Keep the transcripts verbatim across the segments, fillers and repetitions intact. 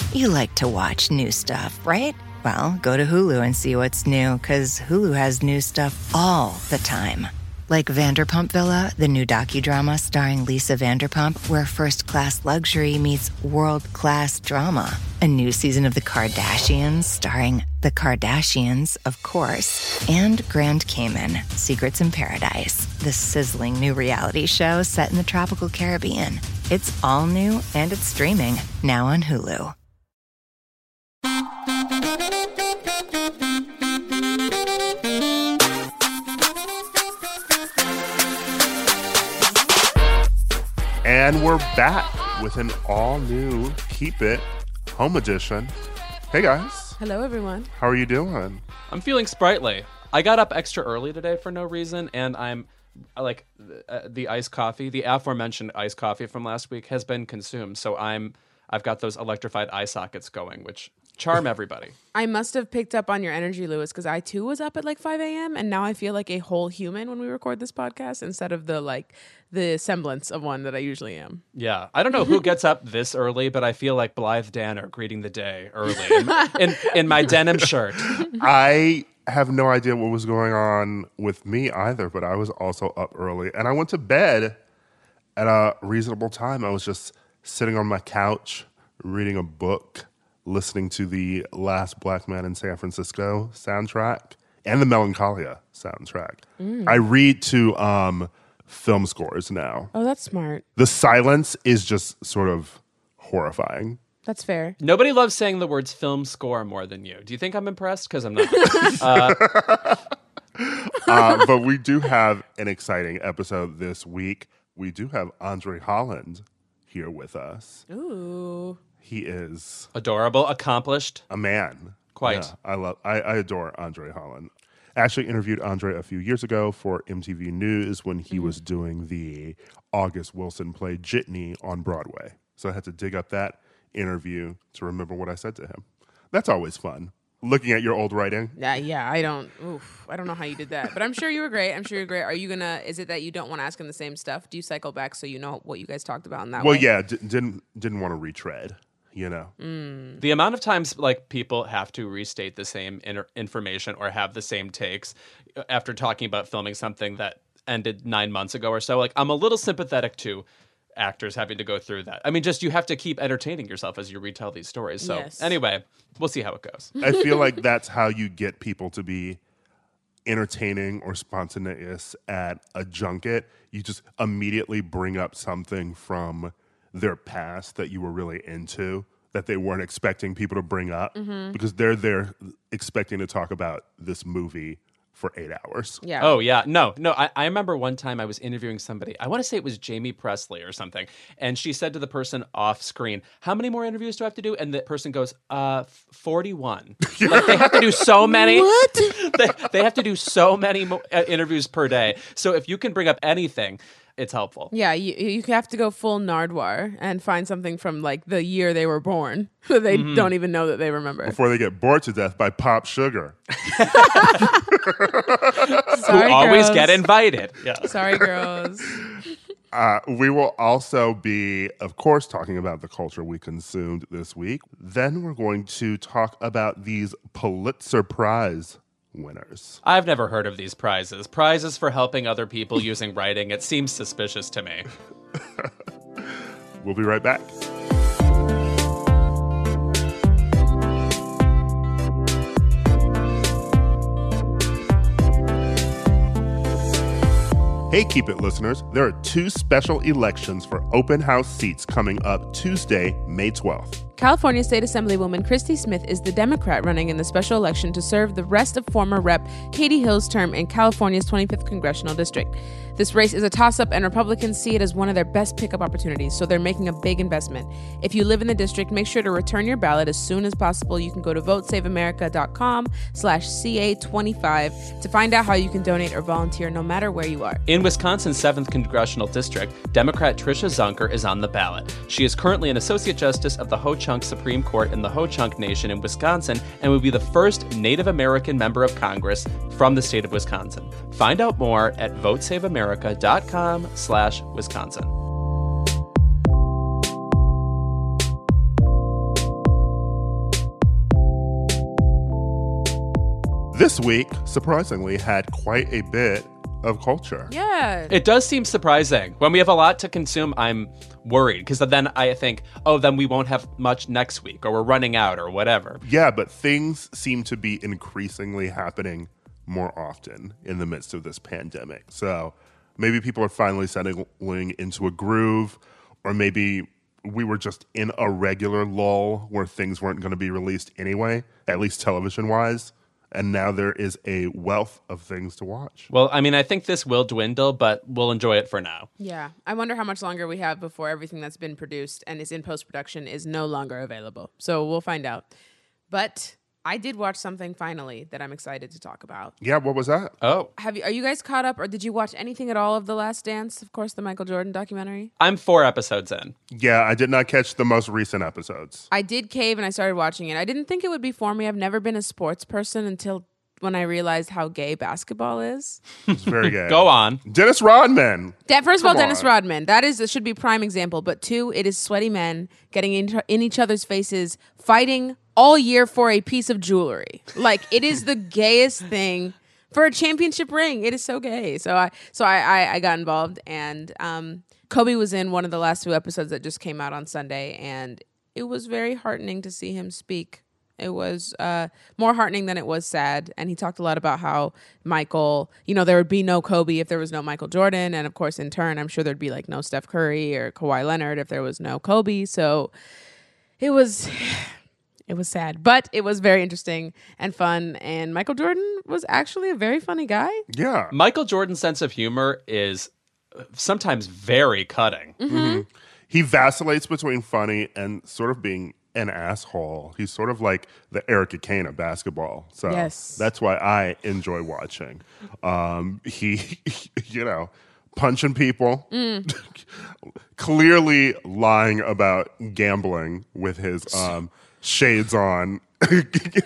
You like to watch new stuff, right? Well, go to Hulu and see what's new, because Hulu has new stuff all the time. Like Vanderpump Villa, the new docudrama starring Lisa Vanderpump, where first-class luxury meets world-class drama. A new season of The Kardashians starring The Kardashians, of course. And Grand Cayman, Secrets in Paradise, the sizzling new reality show set in the tropical Caribbean. It's all new and it's streaming now on Hulu. And we're back with an all-new Keep It Home Edition. Hey, guys. Hello, everyone. How are you doing? I'm feeling sprightly. I got up extra early today for no reason, and I'm, like, uh, the iced coffee, the aforementioned iced coffee from last week has been consumed, so I'm, I've got those electrified eye sockets going, which charm everybody. I must have picked up on your energy, Lewis, because I, too, was up at, like, five a.m., and now I feel like a whole human when we record this podcast instead of the, like, the semblance of one that I usually am. Yeah. I don't know who gets up this early, but I feel like Blythe Danner greeting the day early in, in, in my denim shirt. I have no idea what was going on with me either, but I was also up early. And I went to bed at a reasonable time. I was just sitting on my couch, reading a book, listening to the Last Black Man in San Francisco soundtrack and the Melancholia soundtrack. Mm. I read to um, film scores now. Oh, that's smart. The silence is just sort of horrifying. That's fair. Nobody loves saying the words film score more than you. Do you think I'm impressed? Because I'm not. uh, uh, but we do have an exciting episode this week. We do have Andre Holland here with us. Ooh. He is adorable, accomplished. A man. Quite. Yeah, I love I, I adore Andre Holland. I actually interviewed Andre a few years ago for M T V News when he mm-hmm. was doing the August Wilson play Jitney on Broadway. So I had to dig up that interview to remember what I said to him. That's always fun. Looking at your old writing. Yeah, yeah, I don't oof, I don't know how you did that. But I'm sure you were great. I'm sure you're great. Are you gonna is it that you don't want to ask him the same stuff? Do you cycle back so you know what you guys talked about in that well, way? Well, yeah, d- didn't didn't want to retread. You know, mm. the amount of times like people have to restate the same inter- information or have the same takes after talking about filming something that ended nine months ago or so. Like, I'm a little sympathetic to actors having to go through that. I mean, just you have to keep entertaining yourself as you retell these stories. So yes. Anyway, we'll see how it goes. I feel like that's how you get people to be entertaining or spontaneous at a junket. You just immediately bring up something from their past that you were really into that they weren't expecting people to bring up mm-hmm. because they're there expecting to talk about this movie for eight hours. Yeah. Oh, yeah. No, no. I, I remember one time I was interviewing somebody. I want to say it was Jamie Presley or something. And she said to the person off screen, how many more interviews do I have to do? And the person goes, uh, forty-one. Like, they have to do so many. What? they, they have to do so many mo- uh, interviews per day. So if you can bring up anything, it's helpful. Yeah, you you have to go full Nardwuar and find something from like the year they were born that they mm-hmm. don't even know that they remember. Before they get bored to death by Pop Sugar. Sorry, Who always girls. get invited. Yeah. Sorry, girls. Uh, we will also be, of course, talking about the culture we consumed this week. Then we're going to talk about these Pulitzer Prize winners. I've never heard of these prizes. Prizes for helping other people using writing. It seems suspicious to me. We'll be right back. Hey, Keep It listeners, there are two special elections for open house seats coming up Tuesday, May twelfth. California State Assemblywoman Christy Smith is the Democrat running in the special election to serve the rest of former Rep Katie Hill's term in California's twenty-fifth Congressional District. This race is a toss-up, and Republicans see it as one of their best pickup opportunities, so they're making a big investment. If you live in the district, make sure to return your ballot as soon as possible. You can go to votesaveamerica.com slash CA25 to find out how you can donate or volunteer no matter where you are. In Wisconsin's seventh Congressional District, Democrat Tricia Zunker is on the ballot. She is currently an Associate Justice of the Ho-Chunk Supreme Court in the Ho-Chunk Nation in Wisconsin and will be the first Native American member of Congress from the state of Wisconsin. Find out more at votesaveamerica.com slash Wisconsin. this week, surprisingly, had quite a bit of culture. Yeah. It does seem surprising. When we have a lot to consume, I'm worried because then I think, oh, then we won't have much next week or we're running out or whatever. Yeah, but things seem to be increasingly happening more often in the midst of this pandemic. So maybe people are finally settling into a groove, or maybe we were just in a regular lull where things weren't going to be released anyway, at least television-wise. And now there is a wealth of things to watch. Well, I mean, I think this will dwindle, but we'll enjoy it for now. Yeah. I wonder how much longer we have before everything that's been produced and is in post-production is no longer available. So we'll find out. But I did watch something finally that I'm excited to talk about. Yeah, what was that? Oh, Have you? Are you guys caught up, or did you watch anything at all of The Last Dance? Of course, the Michael Jordan documentary. I'm four episodes in. Yeah, I did not catch the most recent episodes. I did cave and I started watching it. I didn't think it would be for me. I've never been a sports person until when I realized how gay basketball is. It's very gay. Go on. Dennis Rodman. That, first of all, Come Dennis on. Rodman. That is it should be prime example. But two, it is sweaty men getting in, in each other's faces, fighting all year for a piece of jewelry. Like, it is the gayest thing for a championship ring. It is so gay. So I so I I, I got involved, and um, Kobe was in one of the last two episodes that just came out on Sunday, and it was very heartening to see him speak. It was uh, more heartening than it was sad. And he talked a lot about how Michael, you know, there would be no Kobe if there was no Michael Jordan. And of course, in turn, I'm sure there'd be like no Steph Curry or Kawhi Leonard if there was no Kobe. So it was, it was sad, but it was very interesting and fun. And Michael Jordan was actually a very funny guy. Yeah. Michael Jordan's sense of humor is sometimes very cutting. Mm-hmm. He vacillates between funny and sort of being an asshole. He's sort of like the Eric Kane of basketball. So Yes. that's why I enjoy watching. Um, he, you know, punching people, Mm. clearly lying about gambling with his um, shades on. uh,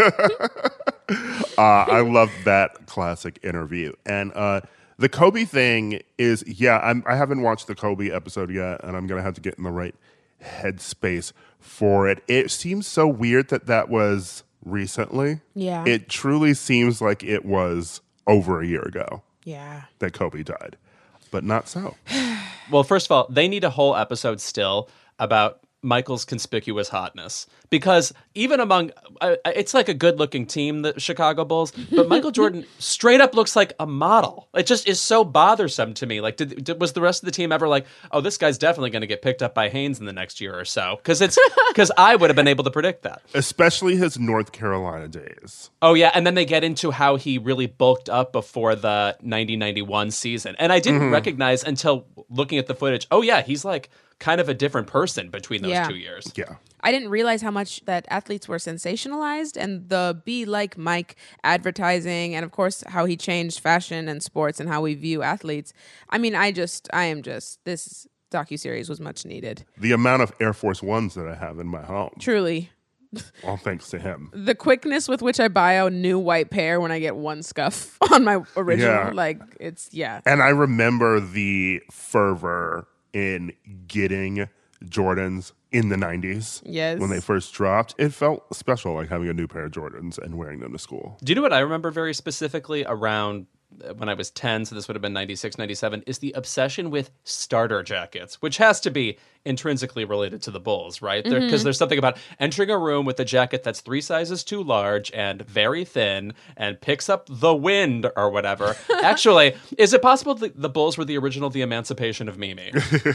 I love that classic interview. And uh, the Kobe thing is, yeah, I'm, I haven't watched the Kobe episode yet, and I'm going to have to get in the right headspace for it. It seems so weird that that was recently. Yeah. It truly seems like it was over a year ago Yeah. that Kobe died, but not so. Well, first of all, they need a whole episode still about Michael's conspicuous hotness, because even among uh, it's like a good-looking team, the Chicago Bulls, but Michael Jordan straight up looks like a model. It just is so bothersome to me. Like, did, did was the rest of the team ever like, oh, this guy's definitely going to get picked up by Haynes in the next year or so? Because it's because I would have been able to predict that. Especially his North Carolina days. Oh yeah, and then they get into how he really bulked up before the ninety ninety-one season, and I didn't Mm-hmm. recognize until looking at the footage. Oh yeah, he's like kind of a different person between those Yeah. two years. Yeah. I didn't realize how much that athletes were sensationalized, and the Be Like Mike advertising, and of course how he changed fashion and sports and how we view athletes. I mean, I just, I am just, this docuseries was much needed. The amount of Air Force Ones that I have in my home, Truly. all thanks to him. The quickness with which I buy a new white pair when I get one scuff on my original, Yeah. like, it's, yeah. And I remember the fervor in getting Jordans in the nineties. Yes. When they first dropped. It felt special, like having a new pair of Jordans and wearing them to school. Do you know what I remember very specifically around uh, when I was ten, so this would have been ninety-six, ninety-seven, is the obsession with starter jackets, which has to be intrinsically related to the Bulls, right? Because Mm-hmm. there's something about entering a room with a jacket that's three sizes too large and very thin and picks up the wind or whatever. Actually, is it possible that the Bulls were the original The Emancipation of Mimi?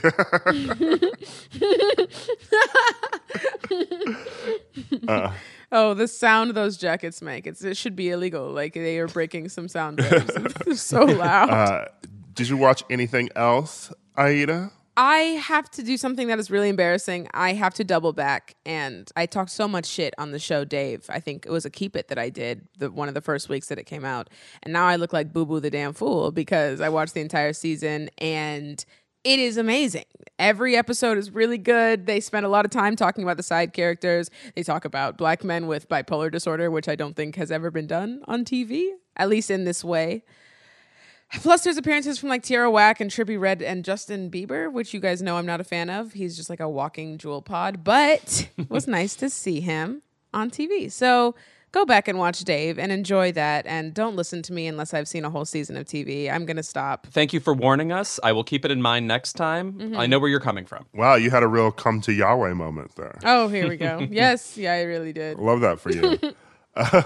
Uh, Oh, the sound those jackets make. It's, it should be illegal. Like, they are breaking some sound barriers. They're so loud. uh, did you watch anything else, Aida? I have to do something that is really embarrassing. I have to double back, and I talked so much shit on the show Dave. I think it was a Keep It that I did, the, one of the first weeks that it came out. And now I look like Boo Boo the damn fool because I watched the entire season, and it is amazing. Every episode is really good. They spend a lot of time talking about the side characters. They talk about black men with bipolar disorder, which I don't think has ever been done on T V, at least in this way. Plus, there's appearances from like Tierra Whack and Trippie Redd and Justin Bieber, which you guys know I'm not a fan of. He's just like a walking jewel pod, but it was nice to see him on T V. So go back and watch Dave and enjoy that. And don't listen to me unless I've seen a whole season of T V. I'm going to stop. Thank you for warning us. I will keep it in mind next time. Mm-hmm. I know where you're coming from. Wow, you had a real come to Yahweh moment there. Oh, here we go. Yes, yeah, I really did. Love that for you. uh,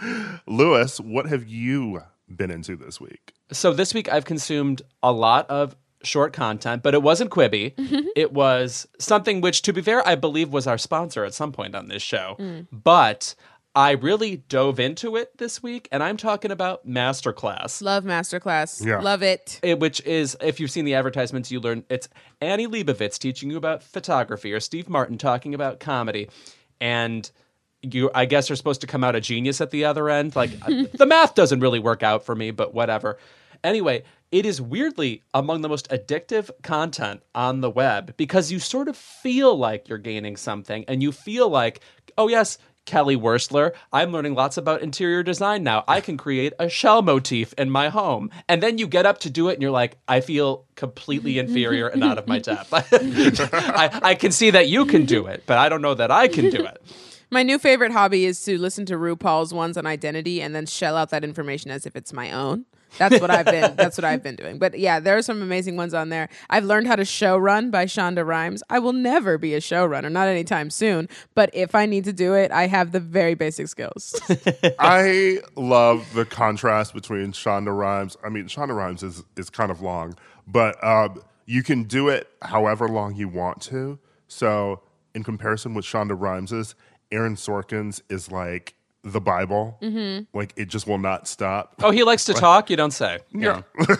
Lewis, what have you been into this week? So this week I've consumed a lot of short content, but it wasn't Quibi. It was something which, to be fair, I believe was our sponsor at some point on this show. Mm. But I really dove into it this week, and I'm talking about Masterclass. Love Masterclass. Yeah. Love it. it. Which is, if you've seen the advertisements, you learn it's Annie Leibovitz teaching you about photography, or Steve Martin talking about comedy. And you, I guess, are supposed to come out a genius at the other end. Like, the math doesn't really work out for me, but whatever. Anyway, it is weirdly among the most addictive content on the web because you sort of feel like you're gaining something, and you feel like, oh yes, Kelly Wurstler, I'm learning lots about interior design now. I can create a shell motif in my home. And then you get up to do it and you're like, I feel completely inferior and out of my depth. I, I can see that you can do it, but I don't know that I can do it. My new favorite hobby is to listen to RuPaul's ones on identity and then shell out that information as if it's my own. That's what I've been. That's what I've been doing. But yeah, there are some amazing ones on there. I've learned how to show run by Shonda Rhimes. I will never be a showrunner, not anytime soon. But if I need to do it, I have the very basic skills. I love the contrast between Shonda Rhimes. I mean, Shonda Rhimes is is kind of long, but um, you can do it however long you want to. So in comparison with Shonda Rhimes's, Aaron Sorkin's is like the Bible. Mm-hmm. Like, it just will not stop. Oh, he likes to talk? You don't say. Yeah. yeah.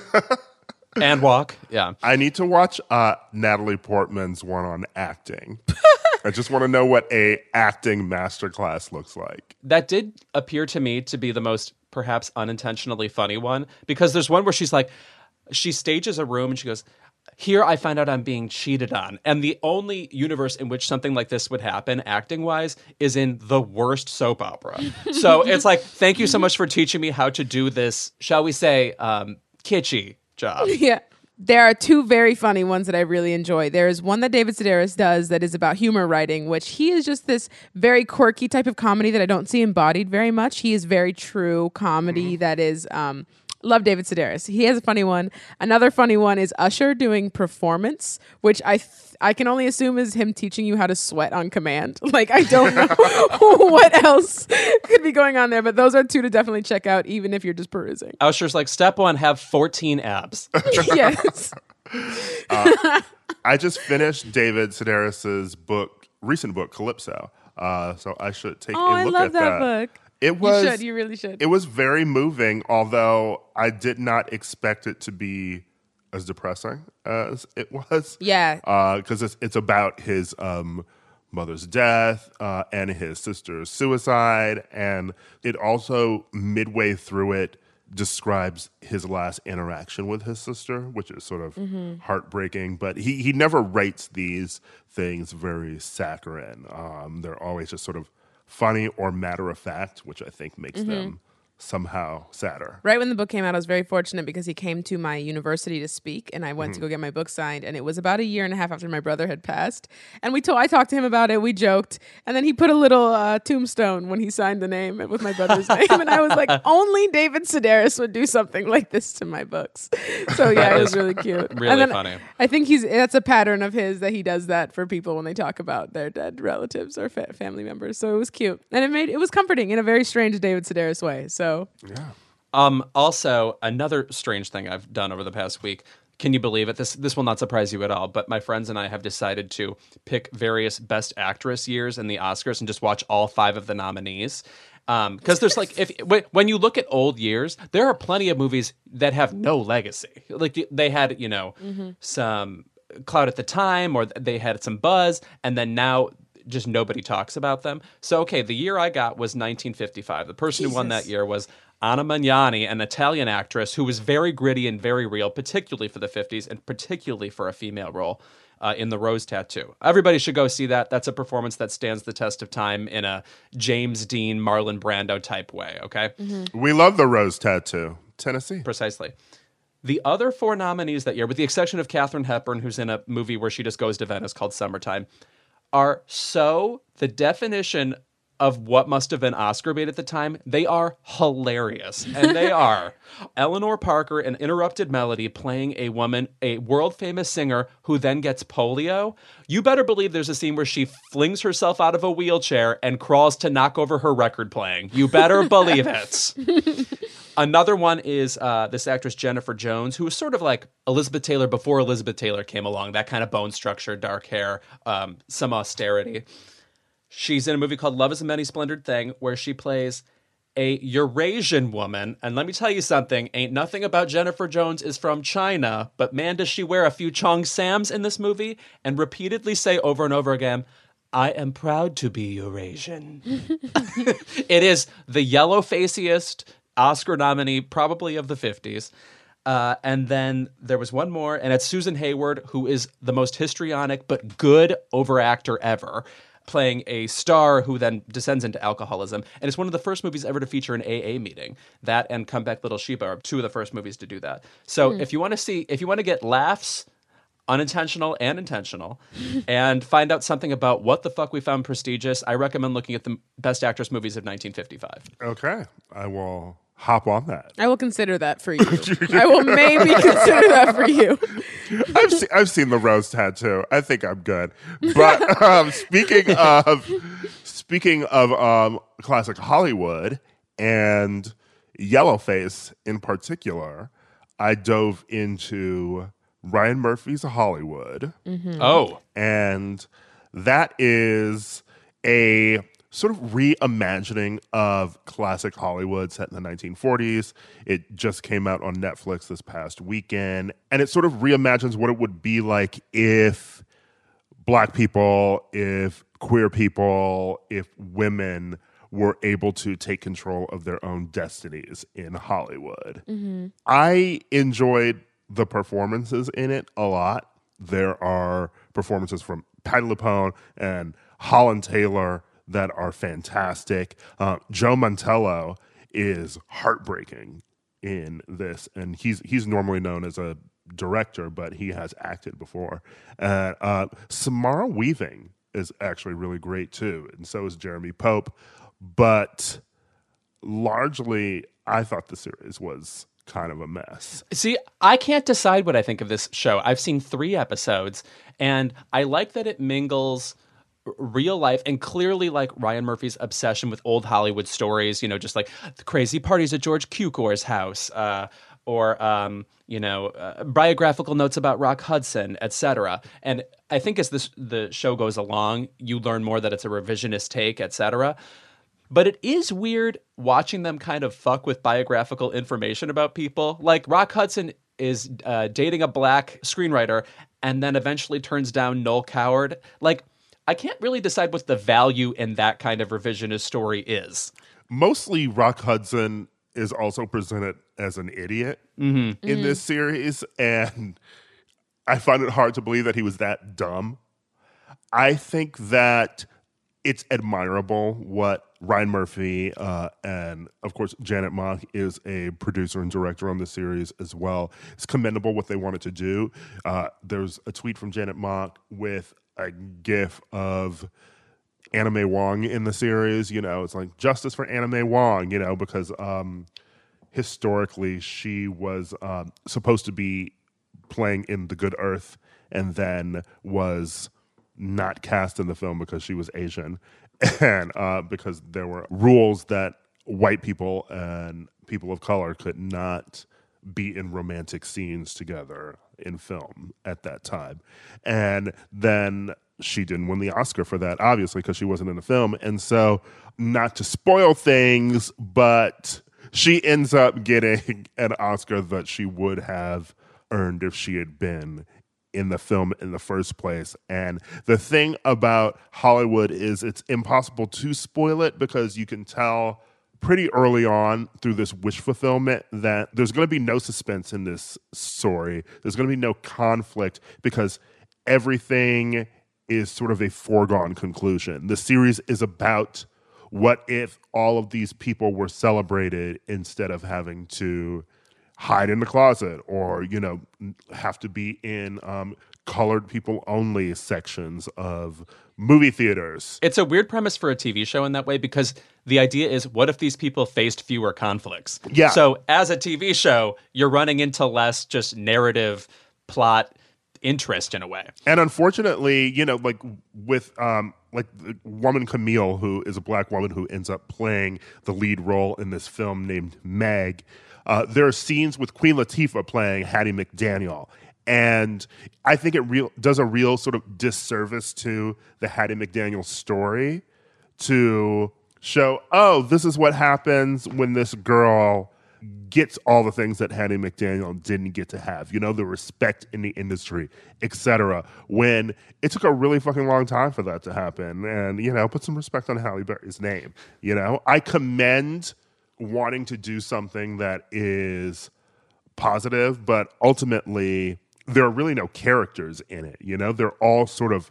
And walk. Yeah. I need to watch uh, Natalie Portman's one on acting. I just want to know what a acting masterclass looks like. That did appear to me to be the most perhaps unintentionally funny one, because there's one where she's like, she stages a room and she goes, here I find out I'm being cheated on. And the only universe in which something like this would happen, acting-wise, is in the worst soap opera. So it's like, thank you so much for teaching me how to do this, shall we say, um, kitschy job. Yeah. There are two very funny ones that I really enjoy. There is one that David Sedaris does that is about humor writing, which he is just this very quirky type of comedy that I don't see embodied very much. He is very true comedy mm-hmm. that is... Um, Love David Sedaris. He has a funny one. Another funny one is Usher doing performance, which I th- I can only assume is him teaching you how to sweat on command. Like, I don't know what else could be going on there, but those are two to definitely check out, even if you're just perusing. Usher's like, step one, have fourteen abs. Yes. uh, I just finished David Sedaris's book, recent book, Calypso. Uh, so I should take oh, a look I love at that, that book. It was. You should. You really should. It was very moving, although I did not expect it to be as depressing as it was. Yeah. Because uh, it's it's about his um, mother's death uh, and his sister's suicide, and it also midway through it describes his last interaction with his sister, which is sort of mm-hmm. heartbreaking. But he he never writes these things very saccharine. Um, they're always just sort of funny or matter of fact, which I think makes mm-hmm. them somehow sadder. Right when the book came out, I was very fortunate because he came to my university to speak, and I went mm-hmm. to go get my book signed, and it was about a year and a half after my brother had passed. And we told, I talked to him about it, we joked, and then he put a little uh, tombstone when he signed the name with my brother's name, and I was like, only David Sedaris would do something like this to my books. So yeah, it was really cute. Really and then funny. I think he's that's a pattern of his that he does that for people when they talk about their dead relatives or fa- family members. So it was cute, and it made it was comforting in a very strange David Sedaris way. So. Yeah. Um, also, another strange thing I've done over the past week. Can you believe it? This this will not surprise you at all, but my friends and I have decided to pick various Best Actress years in the Oscars and just watch all five of the nominees. Um, because there's like, if when you look at old years, there are plenty of movies that have no legacy. Like they had, you know, mm-hmm. some clout at the time, or they had some buzz, and then now just nobody talks about them. So, okay, the year I got was nineteen fifty-five. The person Jesus. who won that year was Anna Magnani, an Italian actress who was very gritty and very real, particularly for the fifties and particularly for a female role uh, in The Rose Tattoo. Everybody should go see that. That's a performance that stands the test of time in a James Dean, Marlon Brando type way, okay? Mm-hmm. We love The Rose Tattoo. Tennessee. Precisely. The other four nominees that year, with the exception of Katharine Hepburn, who's in a movie where she just goes to Venice called Summertime, are so the definition of what must have been Oscar bait at the time, they are hilarious. And they are Eleanor Parker in Interrupted Melody playing a woman, a world-famous singer who then gets polio. You better believe there's a scene where she flings herself out of a wheelchair and crawls to knock over her record playing. You better believe it. Another one is uh, this actress Jennifer Jones, who was sort of like Elizabeth Taylor before Elizabeth Taylor came along. That kind of bone structure, dark hair, um, some austerity. She's in a movie called Love is a Many Splendored Thing, where she plays a Eurasian woman. And let me tell you something, ain't nothing about Jennifer Jones is from China, but man, does she wear a few Chong Sams in this movie and repeatedly say over and over again, I am proud to be Eurasian. It is the yellow-faciest Oscar nominee, probably of the fifties. Uh, and then there was one more, and it's Susan Hayward, who is the most histrionic but good overactor ever, playing a star who then descends into alcoholism. And it's one of the first movies ever to feature an A A meeting. That and Come Back Little Sheba are two of the first movies to do that. So mm. if you want to see, if you want to get laughs, unintentional and intentional, and find out something about what the fuck we found prestigious, I recommend looking at the Best Actress movies of nineteen fifty-five. Okay. I will hop on that. I will consider that for you. I will maybe consider that for you. I've, se- I've seen the Rose Tattoo. I think I'm good. But um, speaking of speaking of um, classic Hollywood and Yellowface in particular, I dove into Ryan Murphy's Hollywood. Mm-hmm. Oh. And that is a sort of reimagining of classic Hollywood set in the nineteen forties. It just came out on Netflix this past weekend, and it sort of reimagines what it would be like if Black people, if queer people, if women were able to take control of their own destinies in Hollywood. Mm-hmm. I enjoyed the performances in it a lot. There are performances from Patti LuPone and Holland Taylor that are fantastic. Uh, Joe Mantello is heartbreaking in this, and he's he's normally known as a director, but he has acted before. And uh, Samara Weaving is actually really great too, and so is Jeremy Pope. But largely, I thought the series was kind of a mess. See, I can't decide what I think of this show. I've seen three episodes, and I like that it mingles real life and clearly like Ryan Murphy's obsession with old Hollywood stories, you know, just like the crazy parties at George Cukor's house, uh, or, um, you know, uh, biographical notes about Rock Hudson, et cetera. And I think as this, the show goes along, you learn more that it's a revisionist take, et cetera. But it is weird watching them kind of fuck with biographical information about people. Like Rock Hudson is uh, dating a black screenwriter and then eventually turns down Noel Coward. Like, I can't really decide what the value in that kind of revisionist story is. Mostly Rock Hudson is also presented as an idiot mm-hmm. in mm-hmm. this series, and I find it hard to believe that he was that dumb. I think that it's admirable what Ryan Murphy uh, and, of course, Janet Mock is a producer and director on the series as well. It's commendable what they wanted to do. Uh, there's a tweet from Janet Mock with a gif of Anna May Wong in the series. You know, it's like justice for Anna May Wong, you know, because um, historically she was um, supposed to be playing in The Good Earth and then was not cast in the film because she was Asian and uh, because there were rules that white people and people of color could not be in romantic scenes together in film at that time. And then she didn't win the Oscar for that, obviously, because she wasn't in the film. And so, not to spoil things, but she ends up getting an Oscar that she would have earned if she had been in the film in the first place. And the thing about Hollywood is it's impossible to spoil it because you can tell pretty early on through this wish fulfillment that there's going to be no suspense in this story. There's going to be no conflict because everything is sort of a foregone conclusion. The series is about what if all of these people were celebrated instead of having to hide in the closet or, you know, have to be in um, colored people only sections of movie theaters. It's a weird premise for a T V show in that way, because the idea is, what if these people faced fewer conflicts? Yeah. So as a T V show, you're running into less just narrative, plot, interest in a way. And unfortunately, you know, like with um like the woman Camille, who is a black woman who ends up playing the lead role in this film named Meg, uh, there are scenes with Queen Latifah playing Hattie McDaniel. And I think it real does a real sort of disservice to the Hattie McDaniel story to show, oh, this is what happens when this girl gets all the things that Hattie McDaniel didn't get to have, you know, the respect in the industry, et cetera. When it took a really fucking long time for that to happen. And, you know, put some respect on Halle Berry's name. You know, I commend wanting to do something that is positive, but ultimately there are really no characters in it. You know, they're all sort of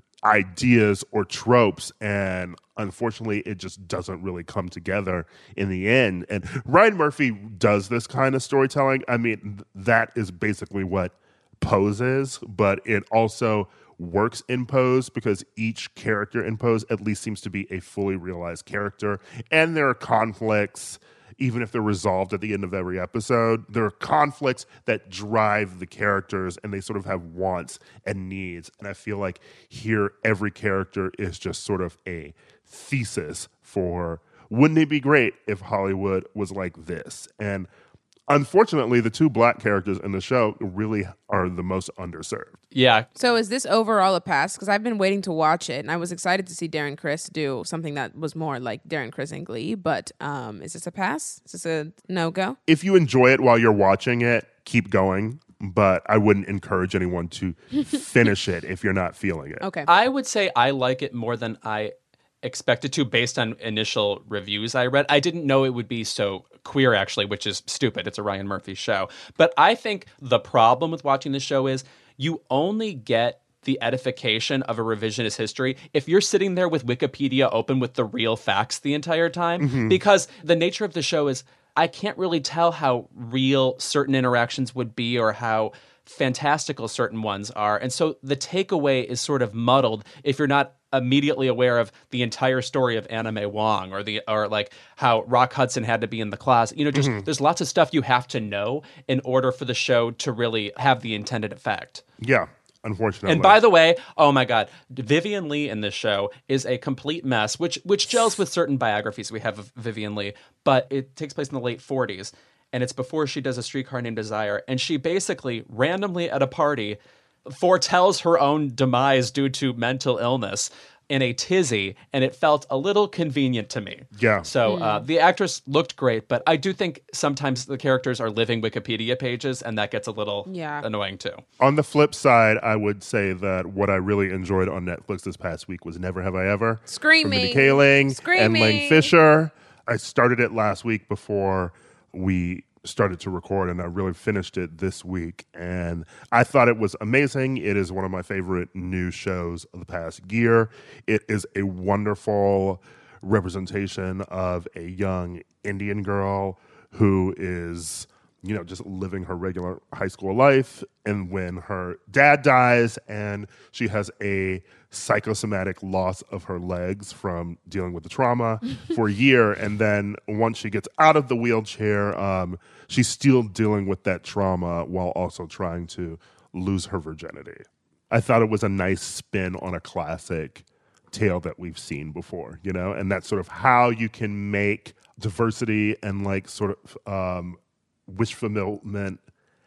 ideas or tropes, and unfortunately it just doesn't really come together in the end. And Ryan Murphy does this kind of storytelling. I mean, th- that is basically what Pose is, but it also works in Pose because each character in Pose at least seems to be a fully realized character, and there are conflicts. Even if they're resolved at the end of every episode, there are conflicts that drive the characters, and they sort of have wants and needs. And I feel like here, every character is just sort of a thesis for, wouldn't it be great if Hollywood was like this? And unfortunately, the two black characters in the show really are the most underserved. Yeah. So is this overall a pass? Because I've been waiting to watch it, and I was excited to see Darren Criss do something that was more like Darren Criss in Glee. But um, is this a pass? Is this a no-go? If you enjoy it while you're watching it, keep going. But I wouldn't encourage anyone to finish it if you're not feeling it. Okay. I would say I like it more than I expected to based on initial reviews I read. I didn't know it would be so queer, actually, which is stupid. It's a Ryan Murphy show. But I think the problem with watching the show is you only get the edification of a revisionist history if you're sitting there with Wikipedia open with the real facts the entire time. Mm-hmm. Because the nature of the show is I can't really tell how real certain interactions would be or how fantastical certain ones are. And so the takeaway is sort of muddled if you're not immediately aware of the entire story of Anna May Wong or the or like how Rock Hudson had to be in the closet. You know, just mm-hmm. there's lots of stuff you have to know in order for the show to really have the intended effect. Yeah. Unfortunately. And by the way, oh my God, Vivien Leigh in this show is a complete mess, which which gels with certain biographies we have of Vivien Leigh, but it takes place in the late forties, and it's before she does A Streetcar Named Desire, and she basically randomly at a party foretells her own demise due to mental illness in a tizzy, and it felt a little convenient to me. Yeah. So uh, the actress looked great, but I do think sometimes the characters are living Wikipedia pages, and that gets a little yeah. annoying too. On the flip side, I would say that what I really enjoyed on Netflix this past week was Never Have I Ever. Screaming. From Mindy Kaling Screaming. and Lane Fisher. I started it last week before we started to record, and I really finished it this week, and I thought it was amazing. It is one of my favorite new shows of the past year. It is a wonderful representation of a young Indian girl who is, you know, just living her regular high school life, and when her dad dies and she has a psychosomatic loss of her legs from dealing with the trauma for a year, and then once she gets out of the wheelchair, um, she's still dealing with that trauma while also trying to lose her virginity. I thought it was a nice spin on a classic tale that we've seen before, you know, and that's sort of how you can make diversity and like sort of um, wish fulfillment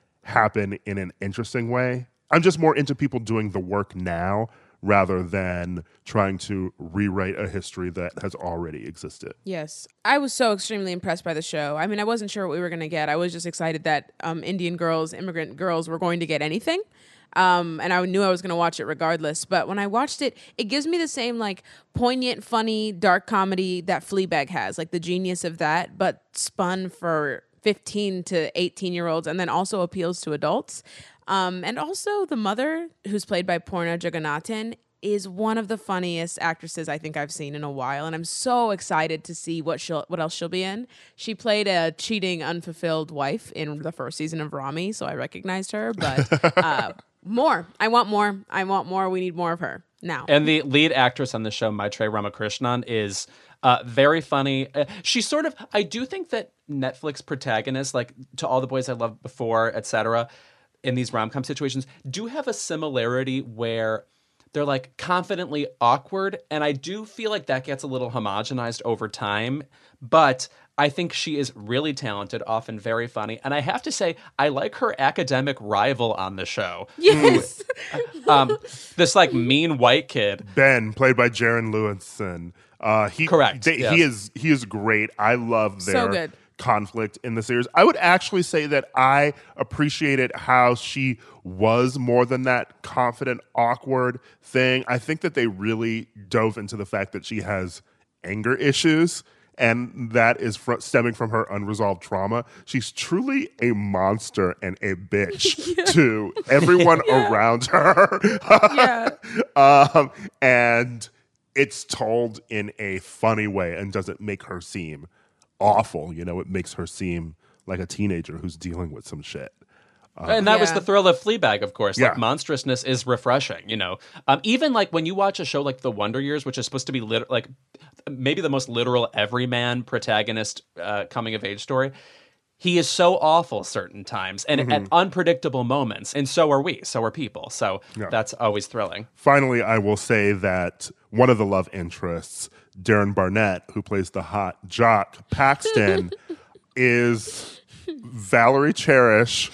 happen in an interesting way. I'm just more into people doing the work now rather than trying to rewrite a history that has already existed. Yes. I was so extremely impressed by the show. I mean, I wasn't sure what we were going to get. I was just excited that um, Indian girls, immigrant girls, were going to get anything. Um, and I knew I was going to watch it regardless. But when I watched it, it gives me the same like poignant, funny, dark comedy that Fleabag has, like the genius of that, but spun for fifteen to eighteen year olds, and then also appeals to adults. Um, and also the mother, who's played by Poorna Jagannathan, is one of the funniest actresses I think I've seen in a while, and I'm so excited to see what she'll what else she'll be in. She played a cheating, unfulfilled wife in the first season of Rami, so I recognized her. But uh, More. I want more. I want more. We need more of her now. And the lead actress on the show, Maitreyi Ramakrishnan, is uh, very funny. Uh, she's sort of, I do think that Netflix protagonists, like To All the Boys I Loved Before, et cetera, in these rom-com situations, do have a similarity where they're like confidently awkward. And I do feel like that gets a little homogenized over time. But I think she is really talented, often very funny. And I have to say, I like her academic rival on the show. Yes. Who, um, this like mean white kid. Ben, played by Jaron Lewison. Uh, he, Correct. They, yes. He is he is great. I love their So good. conflict in the series. I would actually say that I appreciated how she was more than that confident, awkward thing. I think that they really dove into the fact that she has anger issues. And that is fr- stemming from her unresolved trauma. She's truly a monster and a bitch yeah. to everyone yeah. around her. yeah. Um, and it's told in a funny way and doesn't make her seem awful. You know, it makes her seem like a teenager who's dealing with some shit. Um, and that yeah. was the thrill of Fleabag, of course. Like, yeah. monstrousness is refreshing, you know. Um, even, like, when you watch a show like The Wonder Years, which is supposed to be, lit- like, maybe the most literal everyman protagonist uh, coming-of-age story, he is so awful certain times and mm-hmm. at unpredictable moments. And so are we. So are people. So yeah. that's always thrilling. Finally, I will say that one of the love interests, Darren Barnett, who plays the hot jock Paxton, is Valerie Cherish,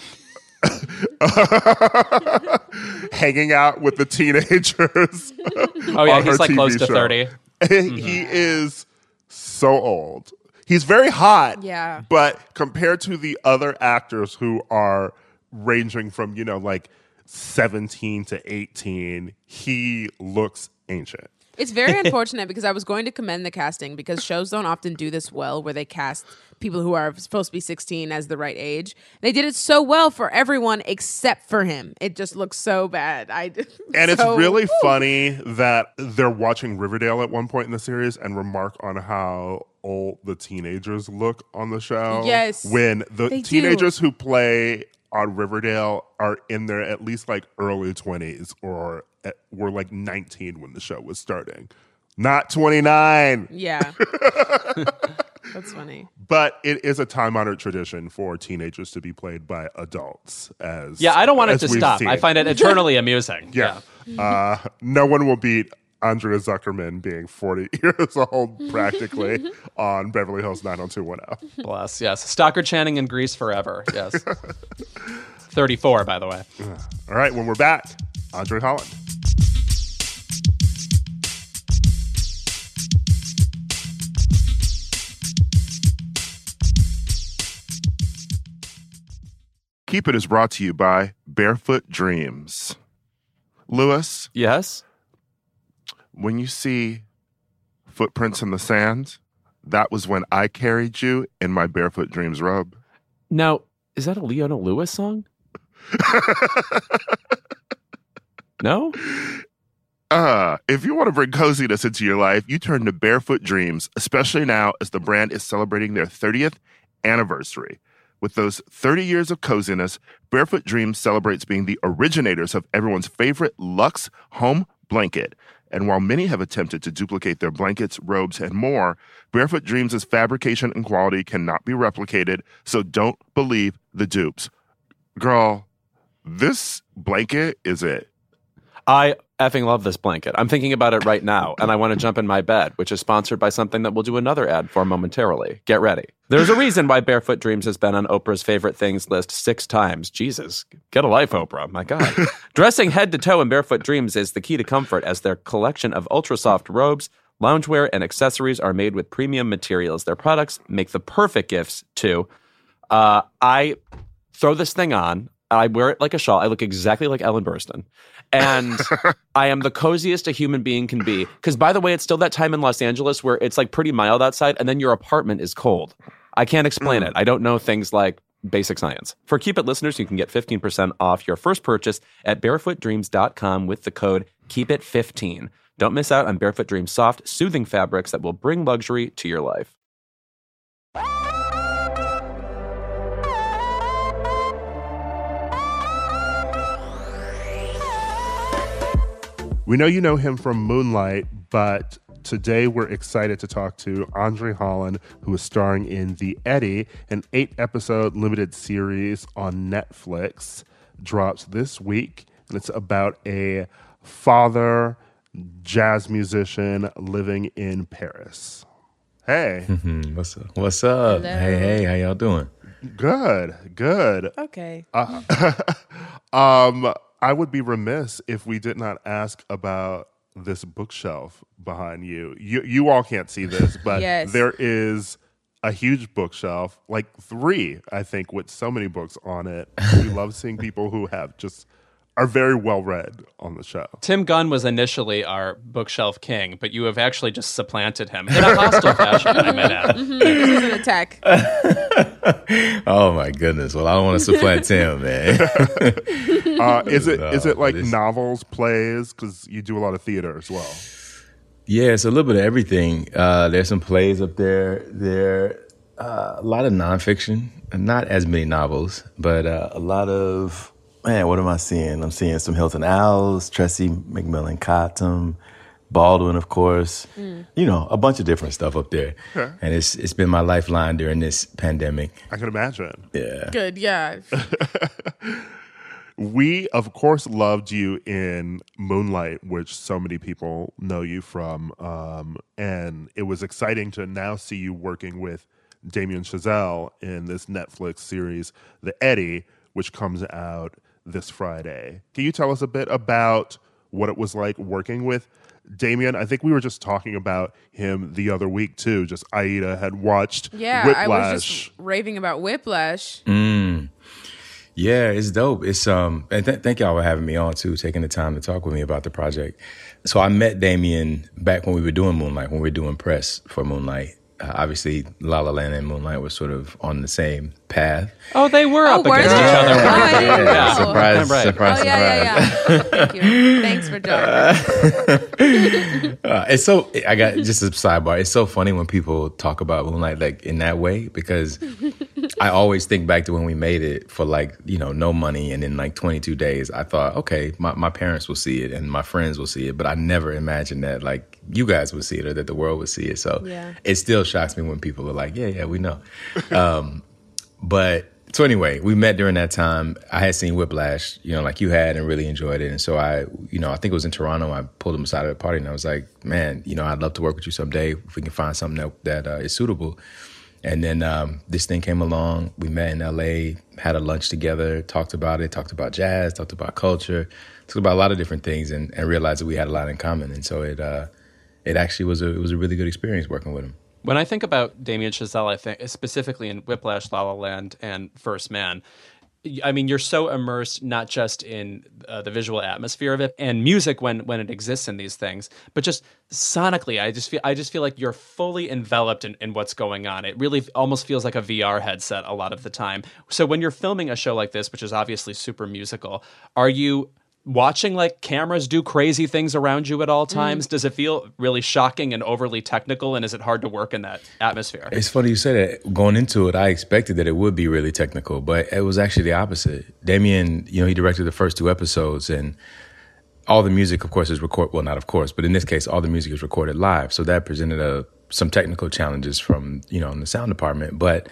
hanging out with the teenagers. Oh yeah, on he's her like T V close show. to thirty. Mm-hmm. He is so old. He's very hot. Yeah. But compared to the other actors who are ranging from, you know, like seventeen to eighteen, he looks ancient. It's very unfortunate because I was going to commend the casting because shows don't often do this well where they cast people who are supposed to be sixteen as the right age. They did it so well for everyone except for him. It just looks so bad. I And so, it's really woo. funny that they're watching Riverdale at one point in the series and remark on how old the teenagers look on the show. Yes. When the they teenagers do. who play on Riverdale are in their at least like early twenties or at, were like nineteen when the show was starting. Not twenty-nine. Yeah. That's funny. But it is a time-honored tradition for teenagers to be played by adults. As Yeah, I don't want it to we've stop. seen. I find it eternally amusing. Yeah. yeah. Uh, no one will beat Andrea Zuckerman being forty years old practically on Beverly Hills nine oh two one oh. Bless, yes. Stockard Channing in Grease forever, yes. thirty-four, by the way. All right, when we're back, Andre Holland. Keep It is brought to you by Barefoot Dreams. Lewis? Yes? When you see footprints in the sand, that was when I carried you in my Barefoot Dreams robe. Now, is that a Leona Lewis song? No? Uh, if you want to bring coziness into your life, you turn to Barefoot Dreams, especially now as the brand is celebrating their thirtieth anniversary. With those thirty years of coziness, Barefoot Dreams celebrates being the originators of everyone's favorite luxe home blanket. And while many have attempted to duplicate their blankets, robes, and more, Barefoot Dreams' fabrication and quality cannot be replicated, so don't believe the dupes. Girl, this blanket is it. I effing love this blanket. I'm thinking about it right now, and I want to jump in my bed, which is sponsored by something that we'll do another ad for momentarily. Get ready. There's a reason why Barefoot Dreams has been on Oprah's favorite things list six times. Jesus, get a life, Oprah. My God. Dressing head to toe in Barefoot Dreams is the key to comfort, as their collection of ultra-soft robes, loungewear, and accessories are made with premium materials. Their products make the perfect gifts, too. Uh, I throw this thing on. I wear it like a shawl. I look exactly like Ellen Burstyn. And I am the coziest a human being can be. Because, by the way, it's still that time in Los Angeles where it's like pretty mild outside and then your apartment is cold. I can't explain mm. it. I don't know things like basic science. For Keep It listeners, you can get fifteen percent off your first purchase at barefoot dreams dot com with the code keep it fifteen. Don't miss out on Barefoot Dreams soft, soothing fabrics that will bring luxury to your life. We know you know him from Moonlight, but today we're excited to talk to Andre Holland, who is starring in The Eddie, an eight-episode limited series on Netflix. Drops this week, and it's about a father jazz musician living in Paris. Hey. What's up? What's up? Hello. Hey, hey, how y'all doing? Good, good. Okay. Uh, um, I would be remiss if we did not ask about this bookshelf behind you. You, you all can't see this, but Yes. there is a huge bookshelf, like three, I think, with so many books on it. We love seeing people who have just are very well read on the show. Tim Gunn was initially our bookshelf king, but you have actually just supplanted him in a hostile fashion, I might add. Mm-hmm. This is an attack. Oh my goodness. Well, I don't want to supplant Tim, man. Uh, is it is it like This- novels, plays? Because you do a lot of theater as well. Yeah, it's a little bit of everything. Uh, there's some plays up there. There uh, a lot of nonfiction, not as many novels, but uh, a lot of, man, what am I seeing? I'm seeing some Hilton Owls, Tressie McMillan Cottom, Baldwin, of course. Mm. You know, a bunch of different stuff up there. Okay. And it's it's been my lifeline during this pandemic. I can imagine. Yeah. Good, yeah. We, of course, loved you in Moonlight, which so many people know you from. Um, and it was exciting to now see you working with Damien Chazelle in this Netflix series, The Eddie, which comes out this Friday. Can you tell us a bit about what it was like working with Damien? I think we were just talking about him the other week, too. Just Aida had watched Yeah, Whiplash. I was just raving about Whiplash. Mm. Yeah, it's dope. It's um, and th- thank y'all for having me on too, taking the time to talk with me about the project. So I met Damien back when we were doing Moonlight, when we were doing press for Moonlight. Uh, obviously, La La Land and Moonlight were sort of on the same path. Oh, they were Oh, up were against they? each other. Oh, I weren't they? didn't Yeah, know. surprise, Right. surprise, Oh, yeah, surprise. yeah, yeah. Thank you. Thanks for joining. Uh, it's so, I got just a sidebar. It's so funny when people talk about Moonlight like in that way, because I always think back to when we made it for like, you know, no money. And in like twenty-two days, I thought, okay, my, my parents will see it and my friends will see it. But I never imagined that like you guys would see it or that the world would see it. So Yeah. it still shocks me when people are like, yeah, yeah, we know. um, but so anyway, we met during that time. I had seen Whiplash, you know, like you had, and really enjoyed it. And so I, you know, I think it was in Toronto. I pulled him aside at a party and I was like, man, you know, I'd love to work with you someday if we can find something that, that uh, is suitable. And then um, this thing came along. We met in L A, had a lunch together, talked about it, talked about jazz, talked about culture, talked about a lot of different things, and, and realized that we had a lot in common. And so it uh, it actually was a it was a really good experience working with him. When I think about Damien Chazelle, I think specifically in Whiplash, La La Land, and First Man, I mean, you're so immersed not just in uh, the visual atmosphere of it and music when when it exists in these things, but just sonically, I just feel I just feel like you're fully enveloped in, in what's going on. It really almost feels like a V R headset a lot of the time. So when you're filming a show like this, which is obviously super musical, are you watching like cameras do crazy things around you at all times? Mm. Does it feel really shocking and overly technical, and is it hard to work in that atmosphere? It's funny you say that. Going into it, I expected that it would be really technical, but it was actually the opposite. Damien, you know, he directed the first two episodes, and all the music, of course, is recorded. Well, not of course, but in this case, all the music is recorded live. So that presented a, some technical challenges from, you know, in the sound department. But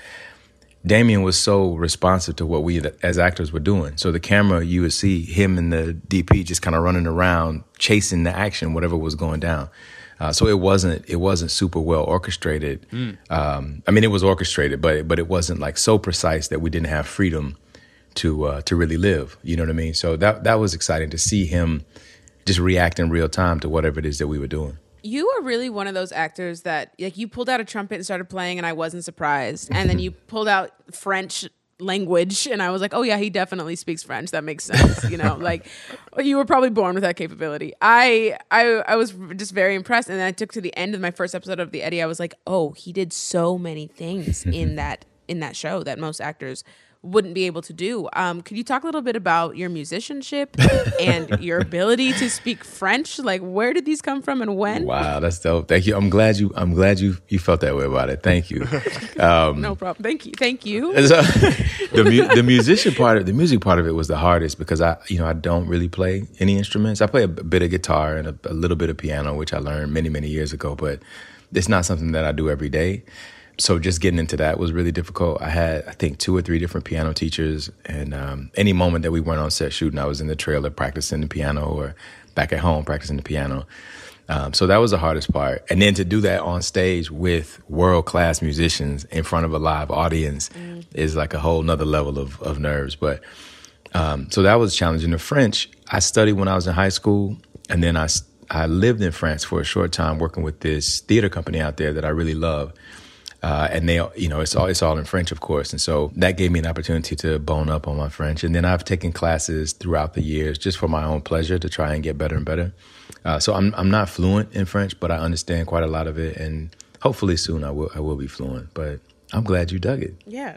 Damien was so responsive to what we as actors were doing. So the camera, you would see him and the D P just kind of running around, chasing the action, whatever was going down. Uh, so it wasn't it wasn't super well orchestrated. Mm. Um, I mean, it was orchestrated, but but it wasn't like so precise that we didn't have freedom to uh, to really live. You know what I mean? So that that was exciting to see him just react in real time to whatever it is that we were doing. You are really one of those actors that, like, you pulled out a trumpet and started playing and I wasn't surprised. And then you pulled out French language and I was like, oh yeah, he definitely speaks French. That makes sense. You know, like, you were probably born with that capability. I, I, I was just very impressed. And then I took to the end of my first episode of The Eddie. I was like, oh, he did so many things in that, in that show that most actors wouldn't be able to do. Um, could you talk a little bit about your musicianship and your ability to speak French? Like, where did these come from and when? Wow, that's dope. Thank you. I'm glad you. I'm glad you. You felt that way about it. Thank you. Um, no problem. Thank you. Thank you. So, the mu- the musician part of the music part of it was the hardest because I, you know, I don't really play any instruments. I play a bit of guitar and a, a little bit of piano, which I learned many many years ago, but it's not something that I do every day. So just getting into that was really difficult. I had, I think, two or three different piano teachers, and um, any moment that we weren't on set shooting, I was in the trailer practicing the piano or back at home practicing the piano. Um, so that was the hardest part. And then to do that on stage with world-class musicians in front of a live audience mm. is like a whole nother level of, of nerves. But um, so that was challenging. The French, I studied when I was in high school, and then I, I lived in France for a short time working with this theater company out there that I really love. Uh, and they, you know, it's all it's all in French, of course, and so that gave me an opportunity to bone up on my French. And then I've taken classes throughout the years just for my own pleasure to try and get better and better. Uh, so I'm I'm not fluent in French, but I understand quite a lot of it, and hopefully soon I will I will be fluent. But I'm glad you dug it. Yeah,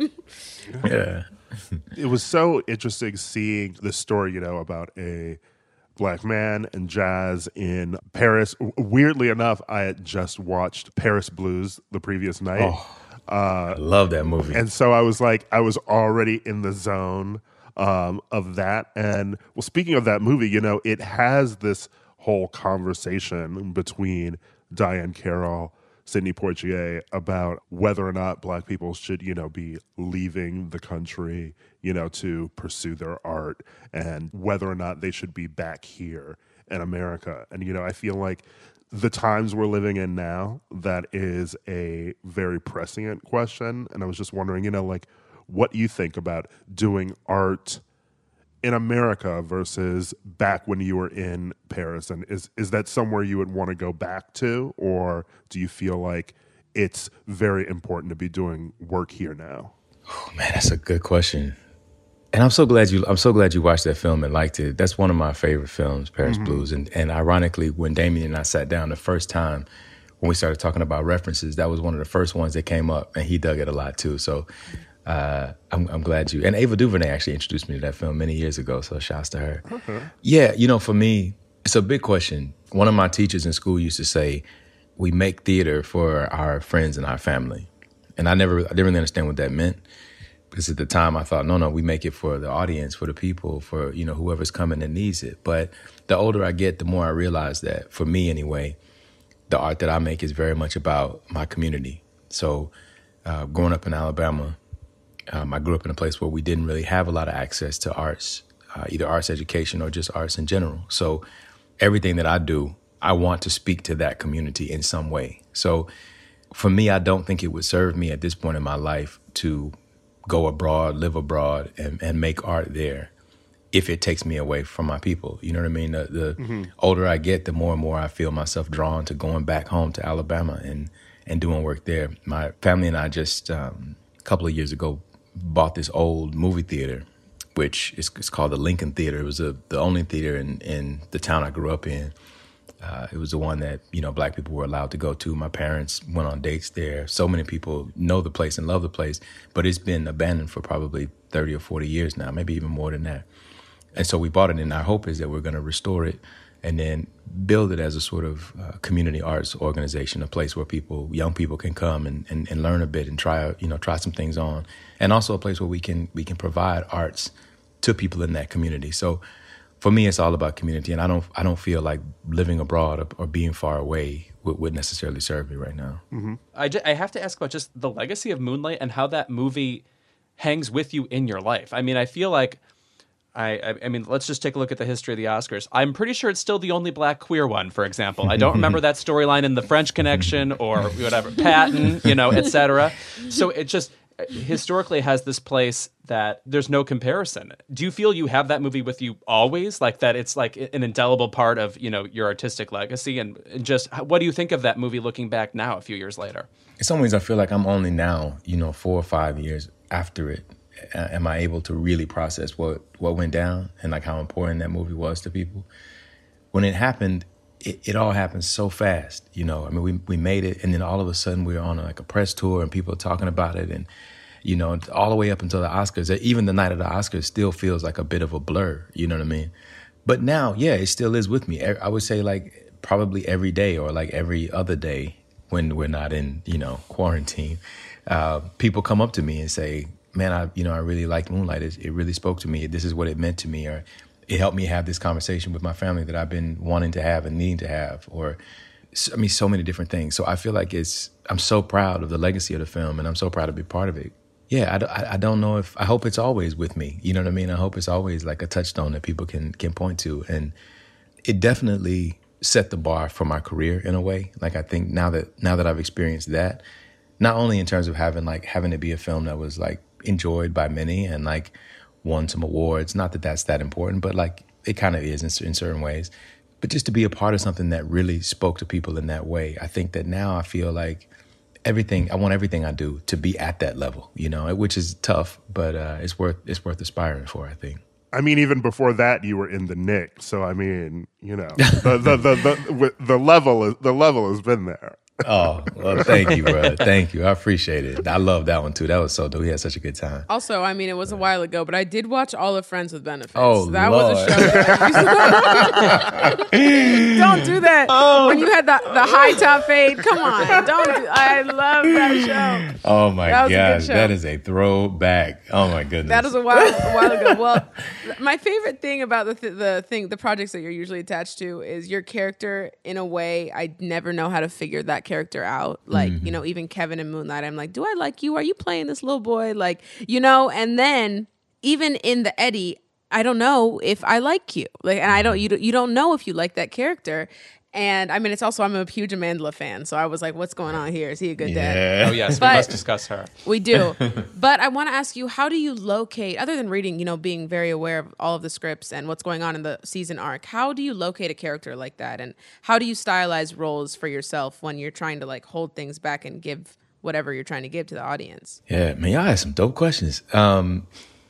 yeah. It was so interesting seeing the story, you know, about a Black man and jazz in Paris. Weirdly enough, I had just watched Paris Blues the previous night. Oh, uh, I love that movie. And so I was like, I was already in the zone um, of that. And well, speaking of that movie, you know, it has this whole conversation between Diahann Carroll, Sidney Poitier about whether or not Black people should, you know, be leaving the country, you know, to pursue their art, and whether or not they should be back here in America. And, you know, I feel like the times we're living in now, that is a very prescient question. And I was just wondering, you know, like, what you think about doing art in America versus back when you were in Paris, and is is that somewhere you would want to go back to, or do you feel like it's very important to be doing work here now? Oh man, that's a good question, and I'm so glad you I'm so glad you watched that film and liked it. That's one of my favorite films, Paris mm-hmm. Blues, and and ironically, when Damien and I sat down the first time when we started talking about references, that was one of the first ones that came up, and he dug it a lot too. So. Uh, I'm, I'm glad you, and Ava DuVernay actually introduced me to that film many years ago, so shouts to her. Okay. Yeah, you know, for me, it's a big question. One of my teachers in school used to say, we make theater for our friends and our family. And I never, I didn't really understand what that meant, because at the time I thought, no, no, we make it for the audience, for the people, for, you know, whoever's coming and needs it. But the older I get, the more I realize that, for me anyway, the art that I make is very much about my community. So uh, growing up in Alabama, Um, I grew up in a place where we didn't really have a lot of access to arts, uh, either arts education or just arts in general. So everything that I do, I want to speak to that community in some way. So for me, I don't think it would serve me at this point in my life to go abroad, live abroad, and, and make art there if it takes me away from my people. You know what I mean? The, the mm-hmm. older I get, the more and more I feel myself drawn to going back home to Alabama and, and doing work there. My family and I just, um, a couple of years ago, bought this old movie theater, which is it's called the Lincoln Theater. It was a, the only theater in, in the town I grew up in. Uh, it was the one that, you know, Black people were allowed to go to. My parents went on dates there. So many people know the place and love the place, but it's been abandoned for probably thirty or forty years now, maybe even more than that. And so we bought it, and our hope is that we're going to restore it and then build it as a sort of uh, community arts organization, a place where people, young people can come and, and, and learn a bit and try, you know, try some things on. And also a place where we can we can provide arts to people in that community. So for me, it's all about community, and I don't I don't feel like living abroad or, or being far away would, would necessarily serve me right now. Mm-hmm. I, just, I have to ask about just the legacy of Moonlight and how that movie hangs with you in your life. I mean, I feel like, I, I mean, let's just take a look at the history of the Oscars. I'm pretty sure it's still the only Black queer one, for example. I don't remember that storyline in The French Connection or whatever, Patton, you know, et cetera. So it just historically has this place that there's no comparison. Do you feel you have that movie with you always? Like that it's like an indelible part of, you know, your artistic legacy? And, and just what do you think of that movie looking back now, a few years later? In some ways, I feel like I'm only now, you know, four or five years after it, am I able to really process what, what went down and like how important that movie was to people. When it happened, it, it all happened so fast, you know. I mean, we we made it, and then all of a sudden we were on a, like a press tour, and people are talking about it, and you know, all the way up until the Oscars. Even the night of the Oscars still feels like a bit of a blur, you know what I mean? But now, yeah, it still is with me. I would say like probably every day or like every other day when we're not in, you know, quarantine, uh, people come up to me and say, man, I, you know, I really liked Moonlight. It, it really spoke to me. This is what it meant to me. Or it helped me have this conversation with my family that I've been wanting to have and needing to have. Or, I mean, so many different things. So I feel like it's, I'm so proud of the legacy of the film and I'm so proud to be part of it. Yeah, I, I don't know if, I hope it's always with me. You know what I mean? I hope it's always like a touchstone that people can can point to. And it definitely set the bar for my career in a way. Like I think now that now that I've experienced that, not only in terms of having like having it be a film that was like enjoyed by many and like won some awards, not that that's that important, but like it kind of is in, in certain ways. But just to be a part of something that really spoke to people in that way, I think that now I feel like everything, I want everything I do to be at that level, you know, which is tough, but uh, it's worth it's worth aspiring for, I think. I mean, even before that, you were in the Knick, so I mean, you know, the the the the, the level is, the level has been there. Oh, well, thank you, bro. Thank you. I appreciate it. I love that one, too. That was so dope. We had such a good time. Also, I mean, it was a while ago, but I did watch all of Friends with Benefits. Oh, that Lord. was a show that I Don't do that. Oh. When you had the, the high top fade. Come on. Don't do I love that show. Oh, my gosh. That is a throwback. Oh, my goodness. That was a while, a while ago. Well, my favorite thing about the th- the thing, the projects that you're usually attached to is your character, in a way, I never know how to figure that character out. Like, mm-hmm. you know, even Kevin in Moonlight, I'm like, do I like you? Are you playing this little boy? Like, you know, and then even in the Eddie, I don't know if I like you. Like, and I don't, you don't, you don't know if you like that character. And I mean, it's also, I'm a huge Amandla fan. So I was like, what's going on here? Is he a good yeah. dad? Oh, yes. But we must discuss her. We do. But I want to ask you, how do you locate, other than reading, you know, being very aware of all of the scripts and what's going on in the season arc, how do you locate a character like that? And how do you stylize roles for yourself when you're trying to like hold things back and give whatever you're trying to give to the audience? Yeah, man, y'all had some dope questions. Um,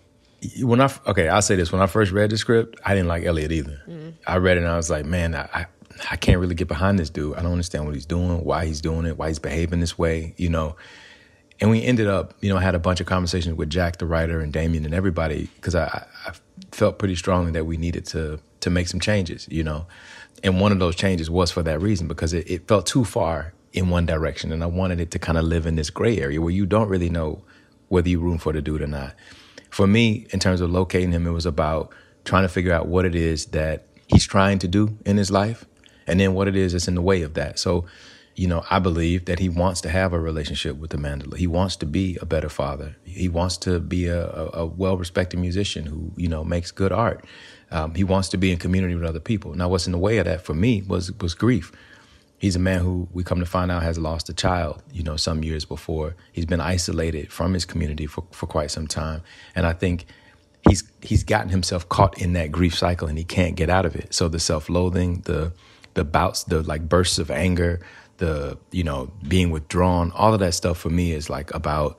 when I, okay, I'll say this. When I first read the script, I didn't like Elliot either. Mm-hmm. I read it and I was like, man, I, I I can't really get behind this dude. I don't understand what he's doing, why he's doing it, why he's behaving this way, you know. And we ended up, you know, had a bunch of conversations with Jack, the writer, and Damien and everybody, because I, I felt pretty strongly that we needed to to make some changes, you know. And one of those changes was for that reason, because it, it felt too far in one direction, and I wanted it to kind of live in this gray area where you don't really know whether you room for the dude or not. For me, in terms of locating him, it was about trying to figure out what it is that he's trying to do in his life, and then what it is that's in the way of that. So, you know, I believe that he wants to have a relationship with Amandla. He wants to be a better father. He wants to be a, a, a well-respected musician who, you know, makes good art. Um, he wants to be in community with other people. Now, what's in the way of that for me was was grief. He's a man who, we come to find out, has lost a child, you know, some years before. He's been isolated from his community for, for quite some time. And I think he's he's gotten himself caught in that grief cycle and he can't get out of it. So the self-loathing, the the bouts, the like bursts of anger, the, you know, being withdrawn, all of that stuff for me is like about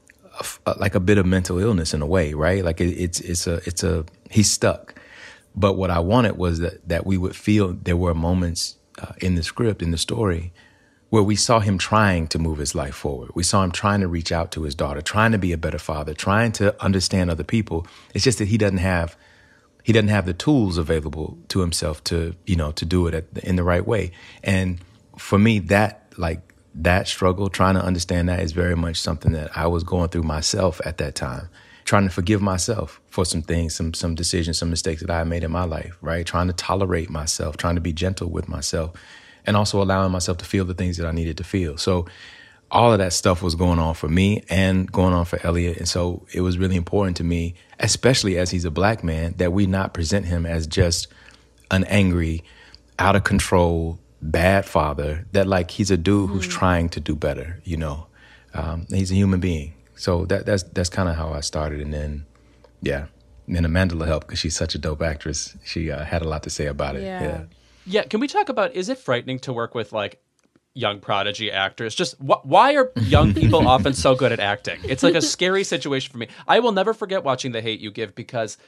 a, like a bit of mental illness in a way, right? Like it, it's it's a it's a he's stuck. But what I wanted was that that we would feel there were moments uh, in the script, in the story, where we saw him trying to move his life forward. We saw him trying to reach out to his daughter, trying to be a better father, trying to understand other people. It's just that he doesn't have He doesn't have the tools available to himself to, you know, to do it at the, in the right way. And for me, that like that struggle, trying to understand that is very much something that I was going through myself at that time, trying to forgive myself for some things, some some decisions, some mistakes that I made in my life, right? Trying to tolerate myself, trying to be gentle with myself, and also allowing myself to feel the things that I needed to feel. So all of that stuff was going on for me and going on for Elliot. And so it was really important to me, especially as he's a black man, that we not present him as just an angry, out of control, bad father, that like he's a dude mm-hmm. who's trying to do better, you know. Um, he's a human being. So that, that's that's kind of how I started. And then, yeah, and then Amandla helped because she's such a dope actress. She uh, had a lot to say about it. Yeah. yeah. Yeah, can we talk about, is it frightening to work with like young prodigy actors? Just wh- why are young people often so good at acting? It's like a scary situation for me. I will never forget watching The Hate U Give because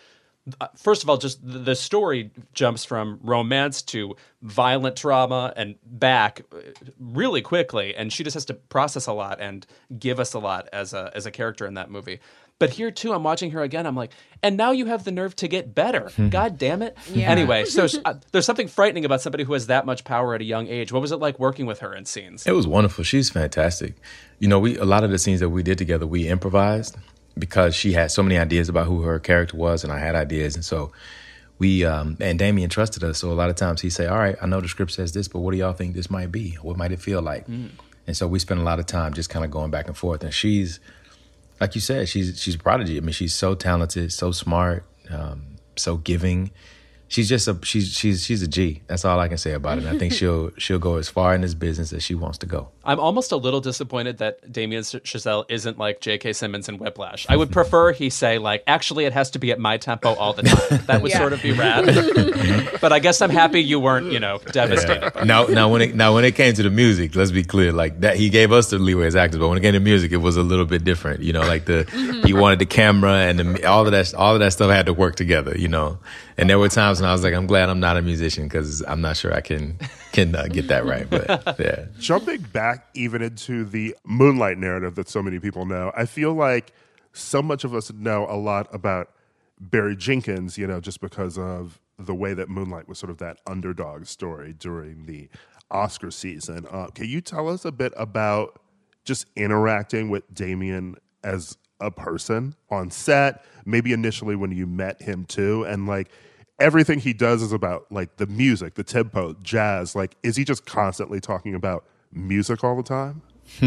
Uh, first of all, just the, the story jumps from romance to violent drama and back uh, really quickly, and she just has to process a lot and give us a lot as a as a character in that movie. But here too, I'm watching her again. I'm like, and now you have the nerve to get better. God damn it. Yeah. Anyway, so uh, there's something frightening about somebody who has that much power at a young age. What was it like working with her in scenes? It was wonderful. She's fantastic. You know, we a lot of the scenes that we did together, we improvised because she had so many ideas about who her character was, and I had ideas, and so we um, and Damien trusted us. So a lot of times he'd say, "All right, I know the script says this, but what do y'all think this might be? What might it feel like?" Mm. And so we spent a lot of time just kind of going back and forth. And she's, like you said, she's she's a prodigy. I mean, she's so talented, so smart, um, so giving. She's just a she's she's she's a G. That's all I can say about it. And I think she'll she'll go as far in this business as she wants to go. I'm almost a little disappointed that Damien Chazelle isn't like J K. Simmons in Whiplash. I would prefer he say like, actually, it has to be at my tempo all the time. That would yeah. sort of be rad. But I guess I'm happy you weren't, you know, devastated. Yeah. Now, now when it now when it came to the music, let's be clear, like that he gave us the leeway as actors, but when it came to music, it was a little bit different. You know, like the mm-hmm. he wanted the camera and the, all of that all of that stuff had to work together. You know, and there were times when I was like, I'm glad I'm not a musician because I'm not sure I can can uh, get that right. But yeah, jumping back even into the Moonlight narrative that so many people know, I feel like so much of us know a lot about Barry Jenkins, you know, just because of the way that Moonlight was sort of that underdog story during the Oscar season. Uh, can you tell us a bit about just interacting with Damien as a person on set, maybe initially when you met him too, and like everything he does is about like the music, the tempo, jazz. Like, is he just constantly talking about music all the time?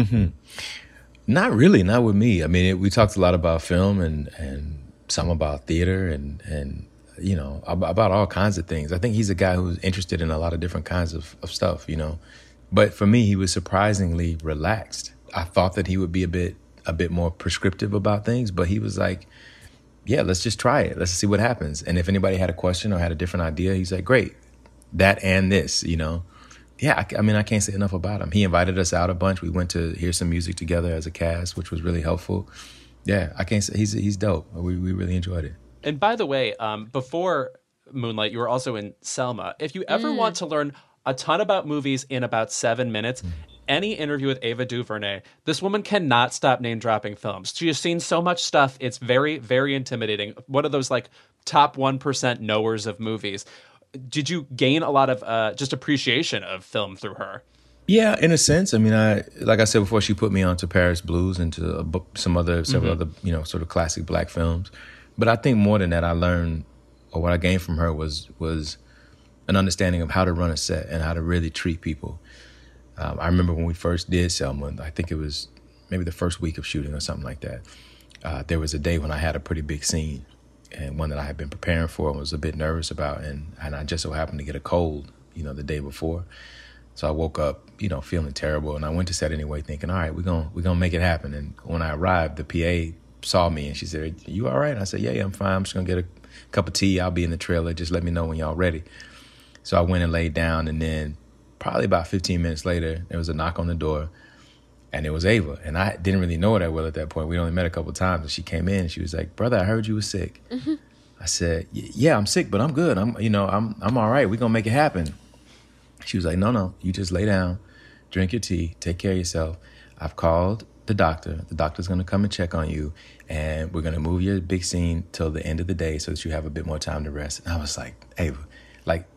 Not really, not with me. I mean, it, we talked a lot about film and, and some about theater and, and you know, about, about all kinds of things. I think he's a guy who's interested in a lot of different kinds of, of stuff, you know. But for me, he was surprisingly relaxed. I thought that he would be a bit a bit more prescriptive about things, but he was like, yeah, let's just try it. Let's see what happens. And if anybody had a question or had a different idea, he's like, great, that and this, you know. Yeah, I, I mean, I can't say enough about him. He invited us out a bunch. We went to hear some music together as a cast, which was really helpful. Yeah, I can't say, he's he's dope. We we really enjoyed it. And by the way, um, before Moonlight, you were also in Selma. If you ever mm. want to learn a ton about movies in about seven minutes, mm. any interview with Ava DuVernay, this woman cannot stop name dropping films. She has seen so much stuff. It's very, very intimidating. One of those like top one percent knowers of movies. Did you gain a lot of uh, just appreciation of film through her? Yeah, in a sense. I mean, I like I said before, she put me onto Paris Blues and to a book, some other, several mm-hmm. other, you know, sort of classic black films. But I think more than that, I learned, or what I gained from her was was an understanding of how to run a set and how to really treat people. Um, I remember when we first did Selma, I think it was maybe the first week of shooting or something like that. Uh, there was a day when I had a pretty big scene, and one that I had been preparing for and was a bit nervous about, and, and I just so happened to get a cold, you know, the day before. So I woke up, you know, feeling terrible, and I went to set anyway thinking, all right, we're gonna, we're gonna make it happen. And when I arrived, the P A saw me, and she said, you all right? And I said, yeah, yeah, I'm fine. I'm just gonna get a cup of tea. I'll be in the trailer. Just let me know when y'all ready. So I went and laid down, and then probably about fifteen minutes later, there was a knock on the door, and it was Ava. And I didn't really know her that well at that point. We only met a couple of times, and she came in, and she was like, brother, I heard you were sick. Mm-hmm. I said, yeah, I'm sick, but I'm good. I'm, you know, I'm, I'm all right. We're gonna make it happen. She was like, no, no, you just lay down, drink your tea, take care of yourself. I've called the doctor. The doctor's gonna come and check on you, and we're gonna move your big scene till the end of the day so that you have a bit more time to rest. And I was like, Ava, like,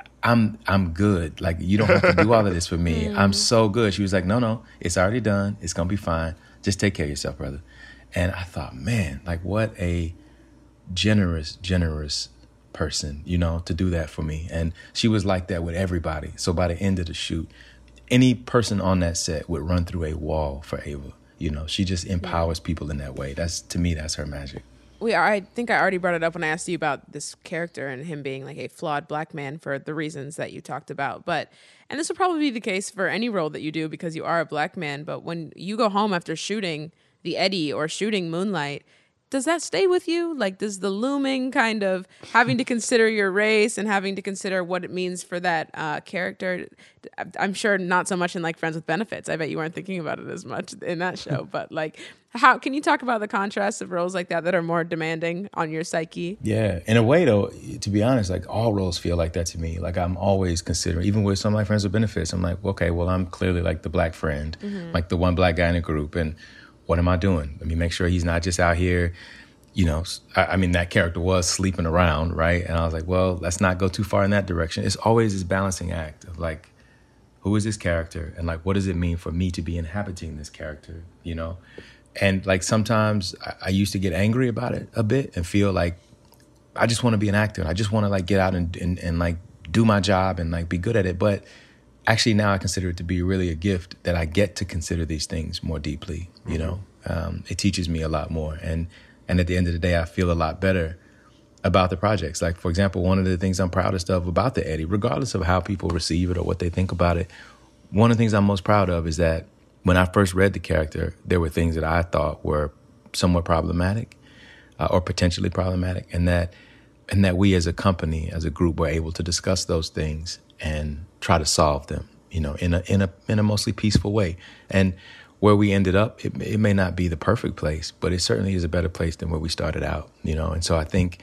I'm I'm good. Like, you don't have to do all of this for me. Mm. I'm so good. She was like, no, no, it's already done. It's gonna be fine. Just take care of yourself, brother. And I thought, man, like, what a generous, generous person, you know, to do that for me. And she was like that with everybody. So by the end of the shoot, any person on that set would run through a wall for Ava. You know, she just empowers people in that way. That's, to me, that's her magic. We are, I think I already brought it up when I asked you about this character and him being like a flawed black man for the reasons that you talked about. But, and this will probably be the case for any role that you do because you are a black man. But when you go home after shooting The Eddie or shooting Moonlight, does that stay with you? Like, does the looming kind of having to consider your race and having to consider what it means for that uh, character? I'm sure not so much in like Friends with Benefits. I bet you weren't thinking about it as much in that show. But like, how can you talk about the contrast of roles like that that are more demanding on your psyche? Yeah, in a way though, to be honest, like all roles feel like that to me. Like I'm always considering, even with some of my Friends with Benefits, I'm like, okay, well, I'm clearly like the black friend, mm-hmm. like the one black guy in the group, and what am I doing? Let me make sure he's not just out here, you know, I, I mean, that character was sleeping around, right? And I was like, well, let's not go too far in that direction. It's always this balancing act of like, who is this character? And like, what does it mean for me to be inhabiting this character, you know? And like, sometimes I, I used to get angry about it a bit and feel like, I just want to be an actor. I just want to like get out and, and, and like do my job and like be good at it. But actually now I consider it to be really a gift that I get to consider these things more deeply, you know? Um, it teaches me a lot more. And and at the end of the day, I feel a lot better about the projects. Like, for example, one of the things I'm proudest of about the Eddie, regardless of how people receive it or what they think about it, one of the things I'm most proud of is that when I first read the character, there were things that I thought were somewhat problematic uh, or potentially problematic, and that and that we as a company, as a group, were able to discuss those things and try to solve them, you know, in a in a in a mostly peaceful way. And where we ended up, it, it may not be the perfect place, but it certainly is a better place than where we started out, you know. And so I think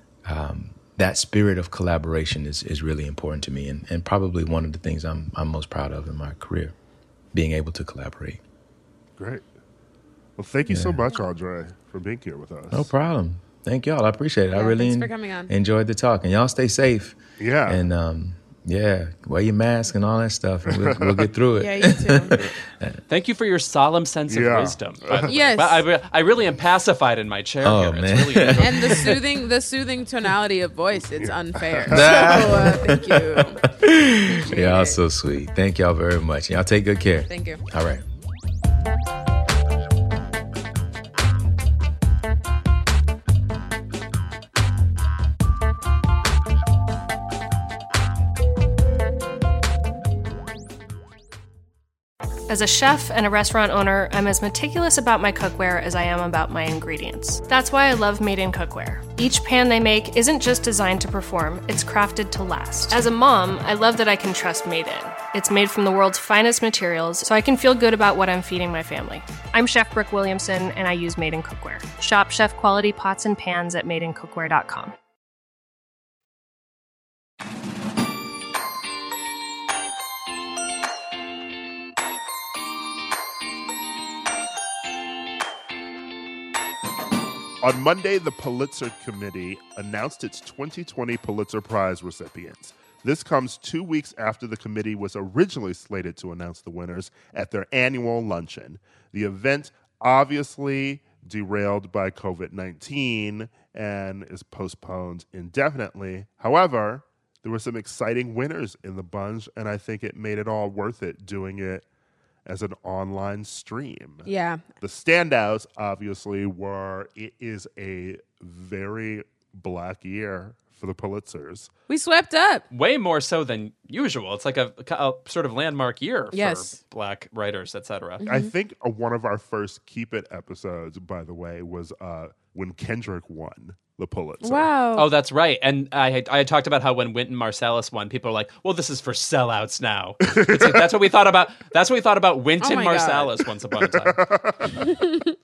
um, that spirit of collaboration is is really important to me, and, and probably one of the things I'm I'm most proud of in my career, being able to collaborate. Great. Well, thank you Yeah. so much, Andre, for being here with us. No problem. Thank y'all. I appreciate it. Yeah, I really thanks for en- coming on. enjoyed the talk, and y'all stay safe. Yeah. And um, yeah, wear your mask and all that stuff, and we'll, we'll get through it. Yeah, you too. Thank you for your solemn sense of Yeah. wisdom. by the way. Yes. But I, I really am pacified in my chair Oh, here. man. It's really good. And the soothing, the soothing tonality of voice, it's unfair. So uh, thank you. Appreciate Y'all it. so sweet. Thank y'all very much. Y'all take good care. Thank you. All right. As a chef and a restaurant owner, I'm as meticulous about my cookware as I am about my ingredients. That's why I love Made in Cookware. Each pan they make isn't just designed to perform, it's crafted to last. As a mom, I love that I can trust Made in. It's made from the world's finest materials, so I can feel good about what I'm feeding my family. I'm Chef Brooke Williamson, and I use Made in Cookware. Shop chef quality pots and pans at made in cookware dot com. On Monday, the Pulitzer Committee announced its twenty twenty Pulitzer Prize recipients. This comes two weeks after the committee was originally slated to announce the winners at their annual luncheon. The event obviously derailed by covid nineteen and is postponed indefinitely. However, there were some exciting winners in the bunch, and I think it made it all worth it doing it as an online stream. Yeah. The standouts, obviously, were it is a very black year for the Pulitzers. We swept up. Way more so than usual. It's like a, a sort of landmark year Yes. for black writers, et cetera. Mm-hmm. I think uh, one of our first Keep It episodes, by the way, was uh, when Kendrick won the Pulitzer. Wow. Oh, that's right. And I had, I had talked about how when Wynton Marsalis won, people are like, "Well, this is for sellouts now." It's like, that's what we thought about. That's what we thought about Wynton Oh my Marsalis once upon a time.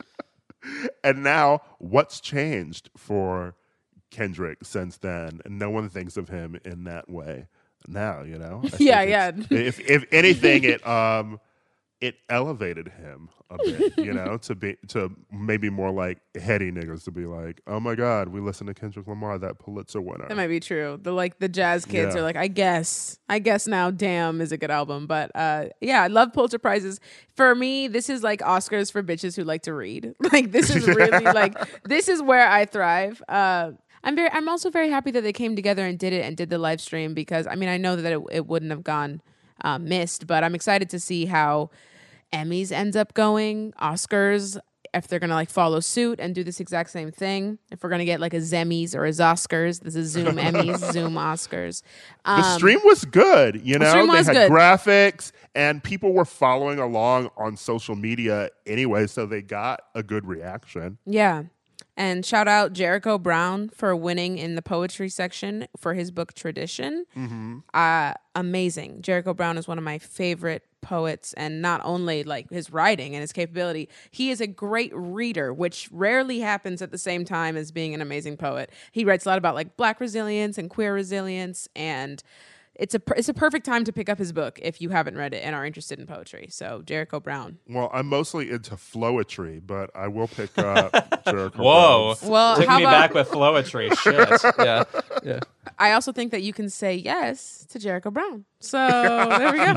And now, what's changed for Kendrick since then? And no one thinks of him in that way now, you know? I think Yeah, it's- yeah. If, if anything, it um it elevated him a bit, you know, to be to maybe more like heady niggas to be like, oh my God, we listened to Kendrick Lamar, that Pulitzer winner. That might be true. The like the jazz kids Yeah. are like, I guess, I guess now, damn, is a good album. But uh, yeah, I love Pulitzer Prizes. For me, this is like Oscars for bitches who like to read. Like this is really like this is where I thrive. Uh, I'm very. I'm also very happy that they came together and did it and did the live stream because I mean I know that it, it wouldn't have gone uh, missed, but I'm excited to see how Emmys ends up going, Oscars, if they're going to like follow suit and do this exact same thing. If we're going to get like a Zemmys or a Zoscars, this is Zoom Emmys, Zoom Oscars. Um, The stream was good, you know. stream They was had good. graphics, and people were following along on social media anyway, so they got a good reaction. Yeah. And shout out Jericho Brown for winning in the poetry section for his book Tradition. Mm-hmm. Uh, amazing. Jericho Brown is one of my favorite poets, and not only like his writing and his capability, he is a great reader, which rarely happens at the same time as being an amazing poet. He writes a lot about like Black resilience and queer resilience, and It's a it's a perfect time to pick up his book if you haven't read it and are interested in poetry. So Jericho Brown. Well, I'm mostly into flowetry, but I will pick up Jericho Whoa. Brown. Well, Took how me about, back with flowetry. Shit. Yeah. Yeah. I also think that you can say yes to Jericho Brown. So there we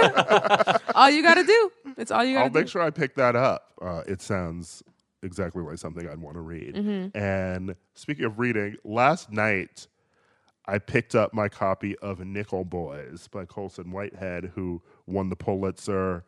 go. All you got to do. It's all you got to I'll do. make sure I pick that up. Uh, it sounds exactly like something I'd want to read. Mm-hmm. And speaking of reading, last night I picked up my copy of Nickel Boys by Colson Whitehead, who won the Pulitzer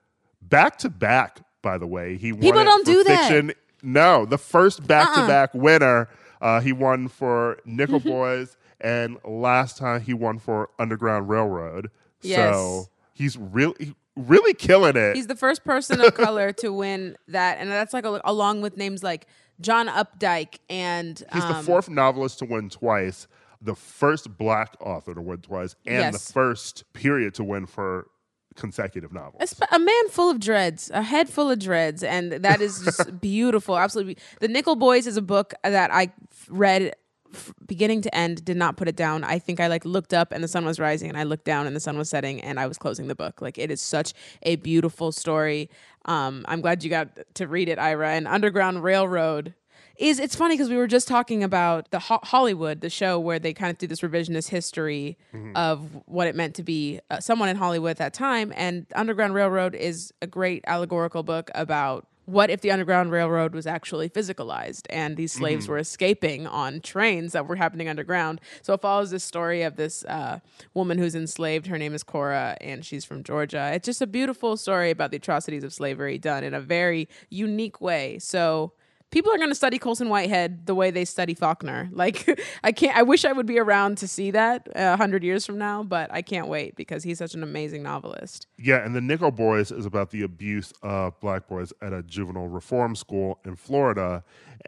back to back, by the way. He won People it don't for do that. fiction. No, the first back to Uh-uh. back winner. Uh, he won for Nickel Boys, and last time he won for Underground Railroad. Yes. So he's really, really killing it. He's the first person of color to win that, and that's like a, along with names like John Updike and He's um, the fourth novelist to win twice, the first black author to win twice, and Yes. the first period to win for consecutive novels. A, sp- a man full of dreads, a head full of dreads, and that is just beautiful. Absolutely. The Nickel Boys is a book that I read f- beginning to end, did not put it down. I think I like looked up and the sun was rising, and I looked down and the sun was setting, and I was closing the book. Like, it is such a beautiful story. Um, I'm glad you got to read it, Ira. And Underground Railroad is, it's funny because we were just talking about the Ho- Hollywood, the show where they kind of do this revisionist history of what it meant to be uh, someone in Hollywood at that time. And Underground Railroad is a great allegorical book about what if the Underground Railroad was actually physicalized and these slaves were escaping on trains that were happening underground. So it follows this story of this uh, woman who's enslaved. Her name is Cora, and she's from Georgia. It's just a beautiful story about the atrocities of slavery done in a very unique way. So people are going to study Colson Whitehead the way they study Faulkner. Like, I can't, I wish I would be around to see that a hundred years from now, but I can't wait because he's such an amazing novelist. Yeah, and the Nickel Boys is about the abuse of black boys at a juvenile reform school in Florida.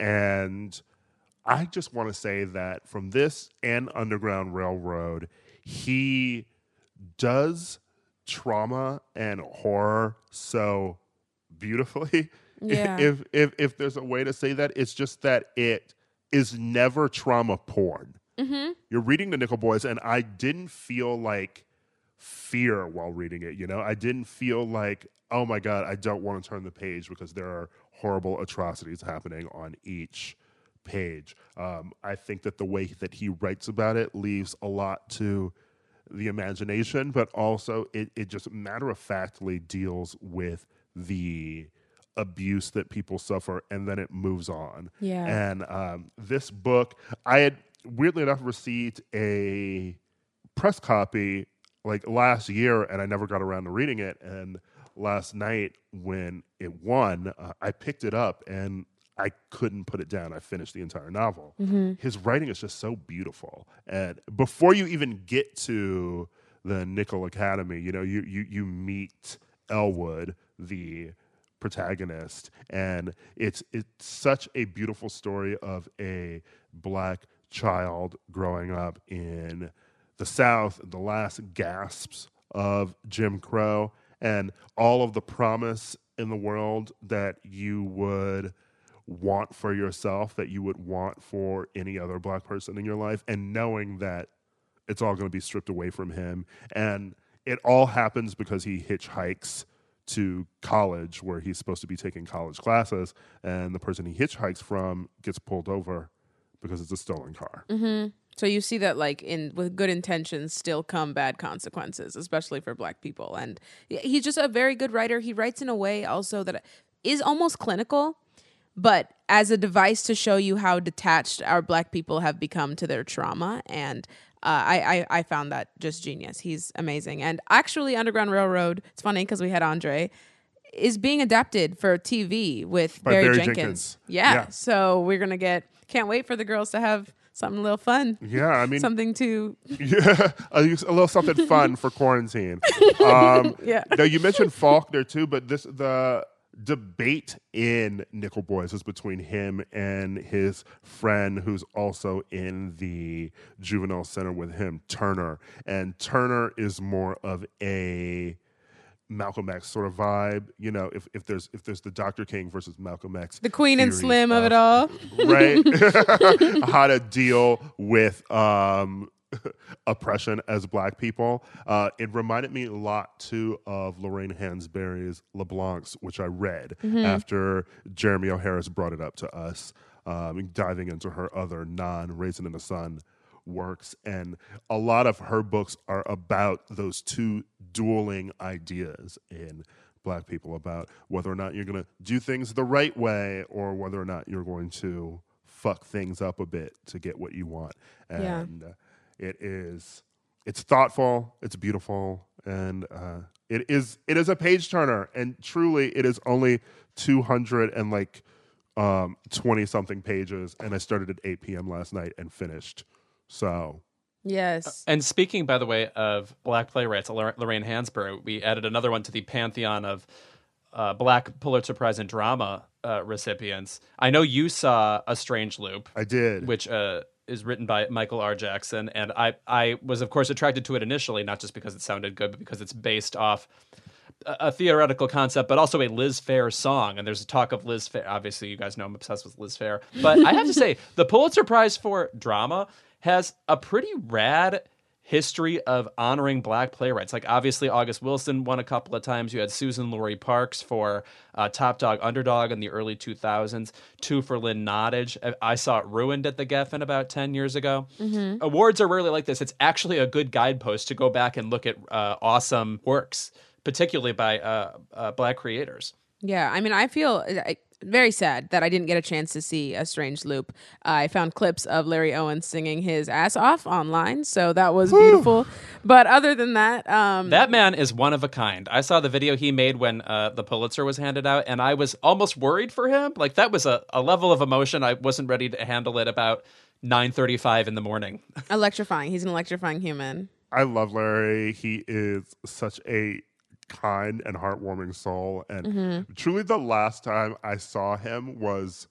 And I just want to say that from this and Underground Railroad, he does trauma and horror so beautifully. Yeah. If if if there's a way to say that, it's just that it is never trauma porn. Mm-hmm. You're reading the Nickel Boys, and I didn't feel like fear while reading it. You know, I didn't feel like, oh my God, I don't want to turn the page because there are horrible atrocities happening on each page. Um, I think that the way that he writes about it leaves a lot to the imagination, but also it, it just matter-of-factly deals with the abuse that people suffer, and then it moves on. Yeah. And um, this book, I had weirdly enough received a press copy like last year, and I never got around to reading it. And last night when it won, uh, I picked it up and I couldn't put it down. I finished the entire novel. Mm-hmm. His writing is just so beautiful. And before you even get to the Nickel Academy, you know, you you you meet Elwood, the protagonist, and it's it's such a beautiful story of a black child growing up in the South, the last gasps of Jim Crow, and all of the promise in the world that you would want for yourself, that you would want for any other black person in your life, and knowing that it's all going to be stripped away from him. And it all happens because he hitchhikes to college where he's supposed to be taking college classes, and the person he hitchhikes from gets pulled over because it's a stolen car. Mm-hmm. So you see that, like, in with good intentions still come bad consequences, especially for black people. And he's just a very good writer. He writes in a way also that is almost clinical, but as a device to show you how detached our black people have become to their trauma. And uh, I, I I found that just genius. He's amazing. And actually, Underground Railroad, it's funny because we had Andre, is being adapted for T V with By Barry, Barry Jenkins. Jenkins. Yeah. Yeah. So we're going to get, can't wait for the girls to have something a little fun. Yeah, I mean, Something to, yeah, a, a little something fun for quarantine. Um, yeah. Now you mentioned Faulkner too, but this the debate in Nickel Boys is between him and his friend who's also in the juvenile center with him, Turner. And Turner is more of a Malcolm X sort of vibe. You know, if, if there's if there's the Doctor King versus Malcolm X, the Queen and theories Slim of, of it all, right? How to deal with um, oppression as Black people. Uh, it reminded me a lot too of Lorraine Hansberry's LeBlanc's, which I read mm-hmm. after Jeremy O. Harris brought it up to us, um, diving into her other non-Raisin in the Sun works. And a lot of her books are about those two dueling ideas in Black people, about whether or not you're going to do things the right way or whether or not you're going to fuck things up a bit to get what you want. And yeah. It is, it's thoughtful, it's beautiful, and uh, it is it is a page turner. And truly, it is only two hundred and like um, twenty something pages. And I started at eight p.m. last night and finished. So yes. And speaking, by the way, of Black playwrights, Lorraine Hansberry, we added another one to the pantheon of uh, Black Pulitzer Prize in drama uh, recipients. I know you saw A Strange Loop. I did, which. Uh, is written by Michael R. Jackson. And I, I was, of course, attracted to it initially, not just because it sounded good, but because it's based off a, a theoretical concept, but also a Liz Phair song. And there's a talk of Liz Phair. Obviously, you guys know I'm obsessed with Liz Phair. But I have to say, the Pulitzer Prize for drama has a pretty rad history of honoring Black playwrights. Like, obviously, August Wilson won a couple of times. You had Susan Laurie Parks for uh, Top Dog Underdog in the early two thousands. Two for Lynn Nottage. I saw it ruined at the Geffen about ten years ago. Mm-hmm. Awards are rarely like this. It's actually a good guidepost to go back and look at uh, awesome works, particularly by uh, uh, Black creators. Yeah, I mean, I feel... I- very sad that I didn't get a chance to see A Strange Loop. Uh, I found clips of Larry Owens singing his ass off online, so that was Woo. beautiful. But other than that... Um, that man is one of a kind. I saw the video he made when uh, the Pulitzer was handed out, and I was almost worried for him. Like, that was a, a level of emotion I wasn't ready to handle it about nine thirty-five in the morning. Electrifying. He's an electrifying human. I love Larry. He is such a kind and heartwarming soul, and mm-hmm. truly the last time I saw him was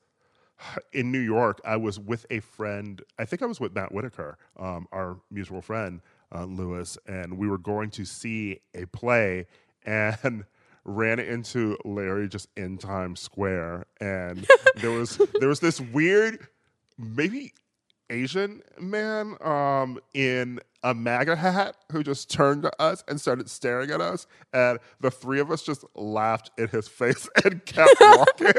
in New York. I was with a friend, I think I was with Matt Whitaker, um, our mutual friend, uh, Lewis, and we were going to see a play and ran into Larry just in Times Square, and there was there was this weird, maybe Asian man um, in a MAGA hat who just turned to us and started staring at us, and the three of us just laughed in his face and kept walking.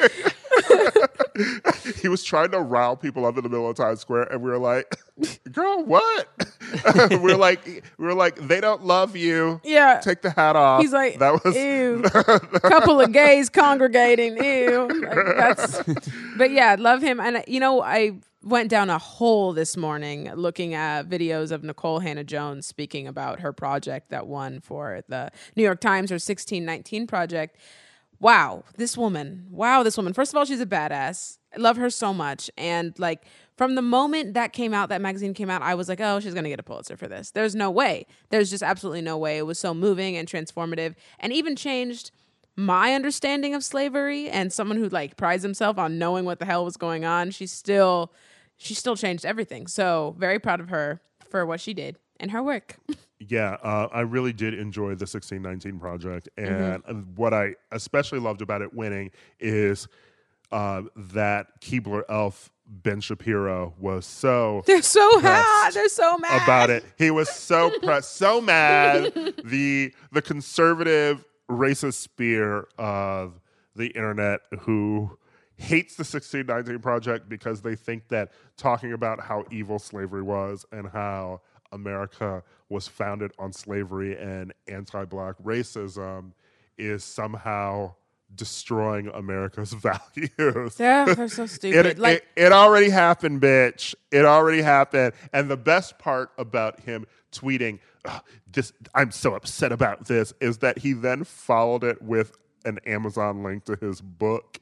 He was trying to rile people up in the middle of Times Square, and we were like, "Girl, what?" we were like, "We were like, they don't love you. Yeah, take the hat off." He's like, "That was ew." Couple of gays congregating. Ew. Like, that's. But yeah, love him, and you know, I went down a hole this morning looking at videos of Nicole Hannah-Jones speaking about her project that won for the New York Times, her sixteen nineteen project. Wow, this woman. Wow, this woman. First of all, she's a badass. I love her so much. And like from the moment that came out, that magazine came out, I was like, oh, she's going to get a Pulitzer for this. There's no way. There's just absolutely no way. It was so moving and transformative and even changed my understanding of slavery. And someone who like prides himself on knowing what the hell was going on, she's still, she still changed everything. So very proud of her for what she did and her work. Yeah, uh, I really did enjoy the sixteen nineteen project. And mm-hmm. what I especially loved about it winning is uh, that Keebler elf Ben Shapiro was so They're so hot. They're so mad about it. He was so pressed, so mad. The the conservative racist spear of the internet who hates the sixteen nineteen project because they think that talking about how evil slavery was and how America was founded on slavery and anti-Black racism is somehow destroying America's values. Yeah, they're so stupid. it, like, it, it already happened, bitch. It already happened. And the best part about him tweeting, oh, this, I'm so upset about this, is that he then followed it with an Amazon link to his book.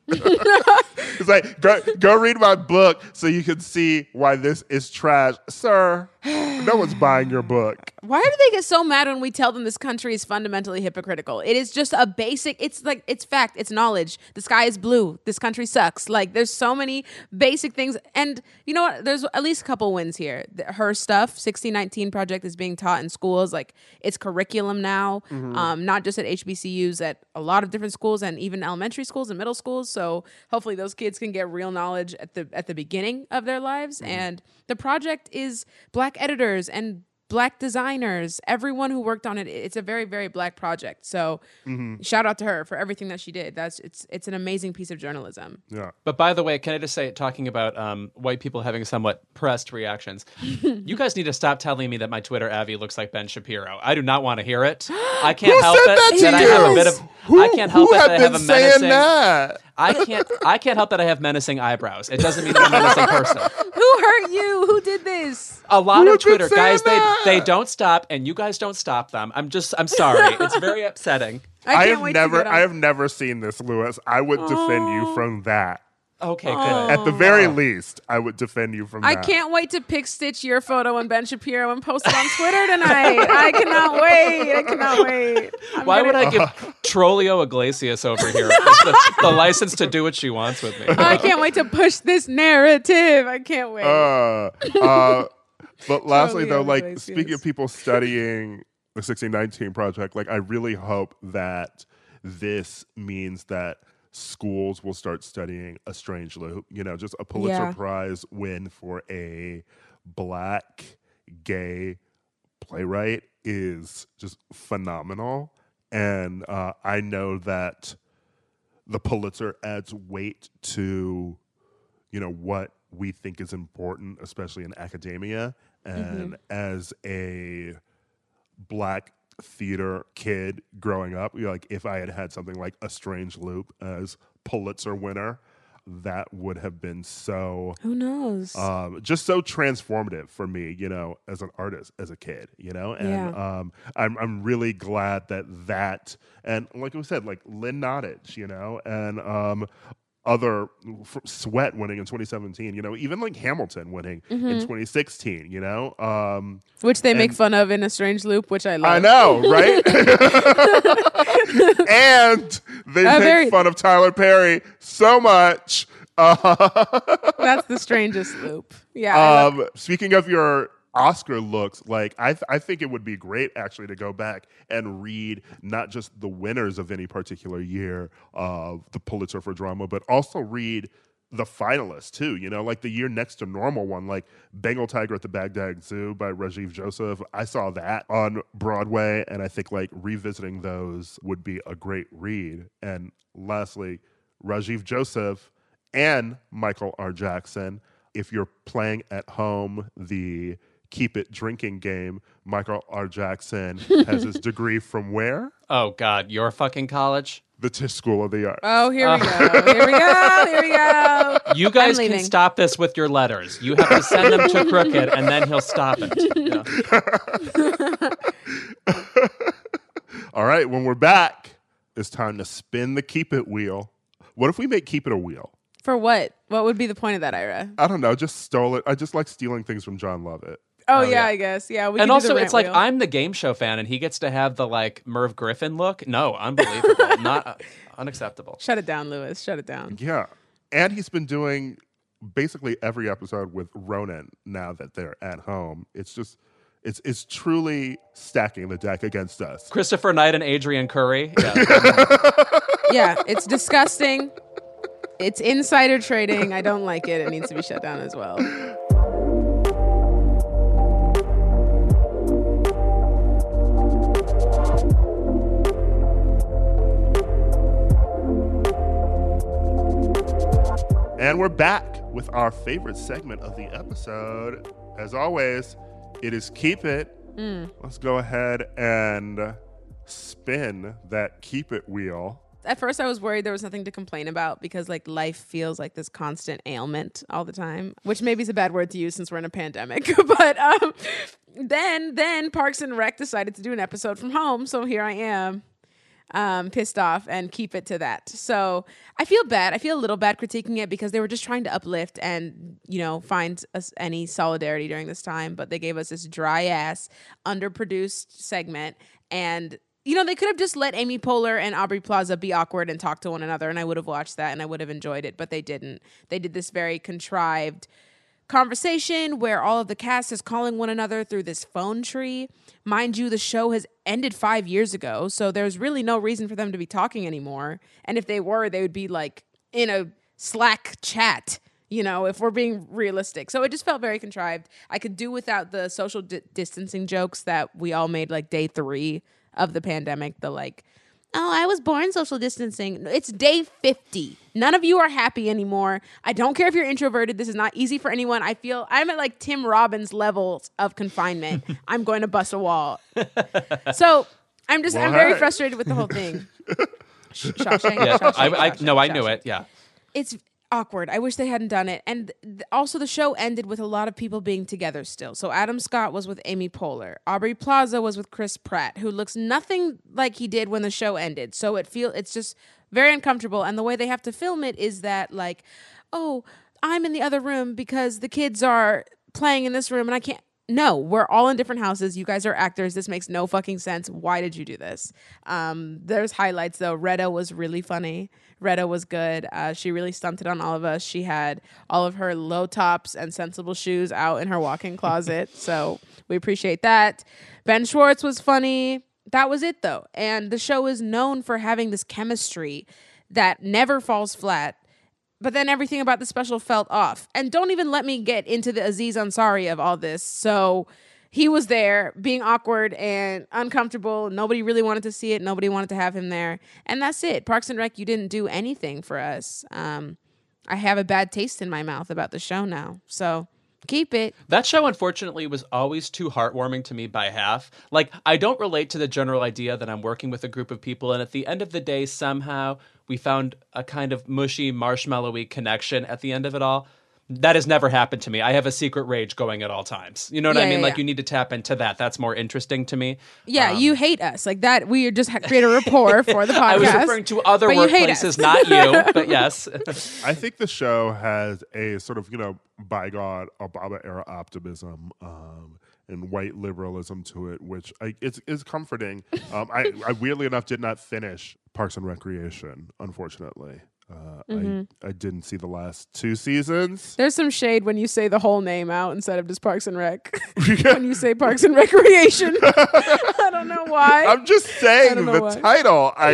He's like, go, go read my book so you can see why this is trash. Sir, No one's buying your book. Why do they get so mad when we tell them this country is fundamentally hypocritical? It is just a basic, it's like, it's fact, it's knowledge. The sky is blue. This country sucks. Like, there's so many basic things. And you know what? There's at least a couple wins here. Her stuff, sixteen nineteen Project, is being taught in schools. Like, it's curriculum now, mm-hmm. um, not just at H B C Us, at a lot of different schools and even elementary schools and middle schools. So hopefully those kids can get real knowledge at the at the beginning of their lives. Mm-hmm. And the project is Black editors and Black designers, everyone who worked on it. It's a very, very Black project. So mm-hmm. shout out to her for everything that she did. That's it's it's an amazing piece of journalism. Yeah. But by the way, can I just say, talking about um, white people having somewhat pressed reactions, you guys need to stop telling me that my Twitter Avi looks like Ben Shapiro. I do not want to hear it. I can't Who help said it that, that I have a bit of. Who, I can't help who it that I have been a menacing. That? I can't. I can't help that I have menacing eyebrows. It doesn't mean that I'm a menacing person. Who hurt you? Who did this? A lot Who of Twitter guys. that? They they don't stop, and you guys don't stop them. I'm just. I'm sorry. It's very upsetting. I, I can't have wait never. to get on. I have never seen this, Lewis. I would defend you from that. Okay, good. At the very least, I would defend you from I that. can't wait to pick stitch your photo and Ben Shapiro and post it on Twitter tonight. I cannot wait. I cannot wait. I'm Why gonna, would I give Trollio Iglesias over here the, the license to do what she wants with me? I can't wait to push this narrative. I can't wait. Uh, uh, but lastly, Totally though, like Iglesias. speaking of people studying the sixteen nineteen Project, like I really hope that this means that schools will start studying A Strange Loop. You know, just a Pulitzer Yeah. Prize win for a Black gay playwright is just phenomenal. And uh, I know that the Pulitzer adds weight to, you know, what we think is important, especially in academia. And mm-hmm. as a Black theater kid growing up, you know, like if I had had something like A Strange Loop as Pulitzer winner, that would have been so Who knows? um just so transformative for me, you know, as an artist, as a kid, you know. And Yeah. um I'm I'm really glad that that and like we said, like Lynn Nottage, you know, and um other f- Sweat winning in twenty seventeen, you know, even like Hamilton winning mm-hmm. in twenty sixteen, you know, um, which they and, make fun of in A Strange Loop, which I love. I know, right? And they Uh, make very- fun of Tyler Perry so much. Uh, That's the strangest loop. Yeah. I love- um, speaking of your Oscar looks, like I, th- I think it would be great actually to go back and read not just the winners of any particular year of the Pulitzer for Drama, but also read the finalists too. You know, like the year next to normal one, like Bengal Tiger at the Baghdad Zoo by Rajiv Joseph. I saw that on Broadway, and I think like revisiting those would be a great read. And lastly, Rajiv Joseph and Michael R. Jackson. If you're playing at home the Keep It drinking game, Michael R. Jackson has his degree from where? Oh, God, your fucking college? The Tisch School of the Arts. Oh, here we go. Here we go. Here we go. You guys I'm can leaving. stop this with your letters. You have to send them to Crooked, and then he'll stop it. Yeah. All right, when we're back, it's time to spin the Keep It wheel. What if we make Keep It a wheel? For what? What would be the point of that, Ira? I don't know. Just stole it. I just like stealing things from John Lovett. Oh, Oh, yeah, yeah. I guess. Yeah, we And can do also, the rant it's like, wheel. I'm the game show fan, and he gets to have the, like, Merv Griffin look? No, unbelievable. Not uh, unacceptable. Shut it down, Lewis. Shut it down. Yeah. And he's been doing basically every episode with Ronan now that they're at home. It's just, it's it's truly stacking the deck against us. Christopher Knight and Adrian Curry. Yeah. Yeah, it's disgusting. It's insider trading. I don't like it. It needs to be shut down as well. And we're back with our favorite segment of the episode. As always, it is Keep It. Mm. Let's go ahead and spin that Keep It wheel. At first, I was worried there was nothing to complain about because, like, life feels like this constant ailment all the time, which maybe is a bad word to use since we're in a pandemic. But um, then, then Parks and Rec decided to do an episode from home, so here I am. um, pissed off and keep it to that. So I feel bad. I feel a little bad critiquing it because they were just trying to uplift and, you know, find us any solidarity during this time. But they gave us this dry ass, underproduced segment. And, you know, they could have just let Amy Poehler and Aubrey Plaza be awkward and talk to one another. And I would have watched that and I would have enjoyed it. But they didn't. They did this very contrived conversation where all of the cast is calling one another through this phone tree. Mind you, the show has ended five years ago, so there's really no reason for them to be talking anymore. And if they were, they would be like in a Slack chat, you know, if we're being realistic. So it just felt very contrived. I could do without the social di- distancing jokes that we all made like day three of the pandemic. The like, oh, I was born social distancing. It's day fifty. None of you are happy anymore. I don't care if you're introverted. This is not easy for anyone. I feel I'm at like Tim Robbins levels of confinement. I'm going to bust a wall. So I'm just, I'm very frustrated with the whole thing. Sh- Shawshank, Yeah, Shawshank, I, I, Shawshank, no, I Shawshank. knew it. Yeah. It's awkward. I wish they hadn't done it. And th- also the show ended with a lot of people being together still. So Adam Scott was with Amy Poehler. Aubrey Plaza was with Chris Pratt, who looks nothing like he did when the show ended. So it feel it's just very uncomfortable. And the way they have to film it is that like, oh, I'm in the other room because the kids are playing in this room and I can't. No, we're all in different houses. You guys are actors. This makes no fucking sense. Why did you do this? Um, there's highlights, though. Retta was really funny. Retta was good. Uh, she really stunted on all of us. She had all of her low tops and sensible shoes out in her walk-in closet. So we appreciate that. Ben Schwartz was funny. That was it, though. And the show is known for having this chemistry that never falls flat. But then everything about the special felt off. And don't even let me get into the Aziz Ansari of all this. So he was there being awkward and uncomfortable. Nobody really wanted to see it. Nobody wanted to have him there. And that's it. Parks and Rec, you didn't do anything for us. Um, I have a bad taste in my mouth about the show now. So keep it. That show, unfortunately, was always too heartwarming to me by half. Like, I don't relate to the general idea that I'm working with a group of people, and at the end of the day, somehow we found a kind of mushy, marshmallowy connection at the end of it all. That has never happened to me. I have a secret rage going at all times. You know what Yeah, I mean? yeah, Like, yeah. you need to tap into that. That's more interesting to me. Yeah, Um, you hate us. Like that, we just ha- create a rapport for the podcast. I was referring to other but you hate us. workplaces, not you, but yes. I think the show has a sort of, you know, bygone Obama era optimism um, and white liberalism to it, which I, it's, is comforting. Um, I, I weirdly enough did not finish Parks and Recreation, unfortunately. Uh, Mm-hmm. I, I didn't see the last two seasons. There's some shade when you say the whole name out instead of just Parks and Rec. When you say Parks and Recreation. I don't know why. I'm just I saying don't know the why. title. I,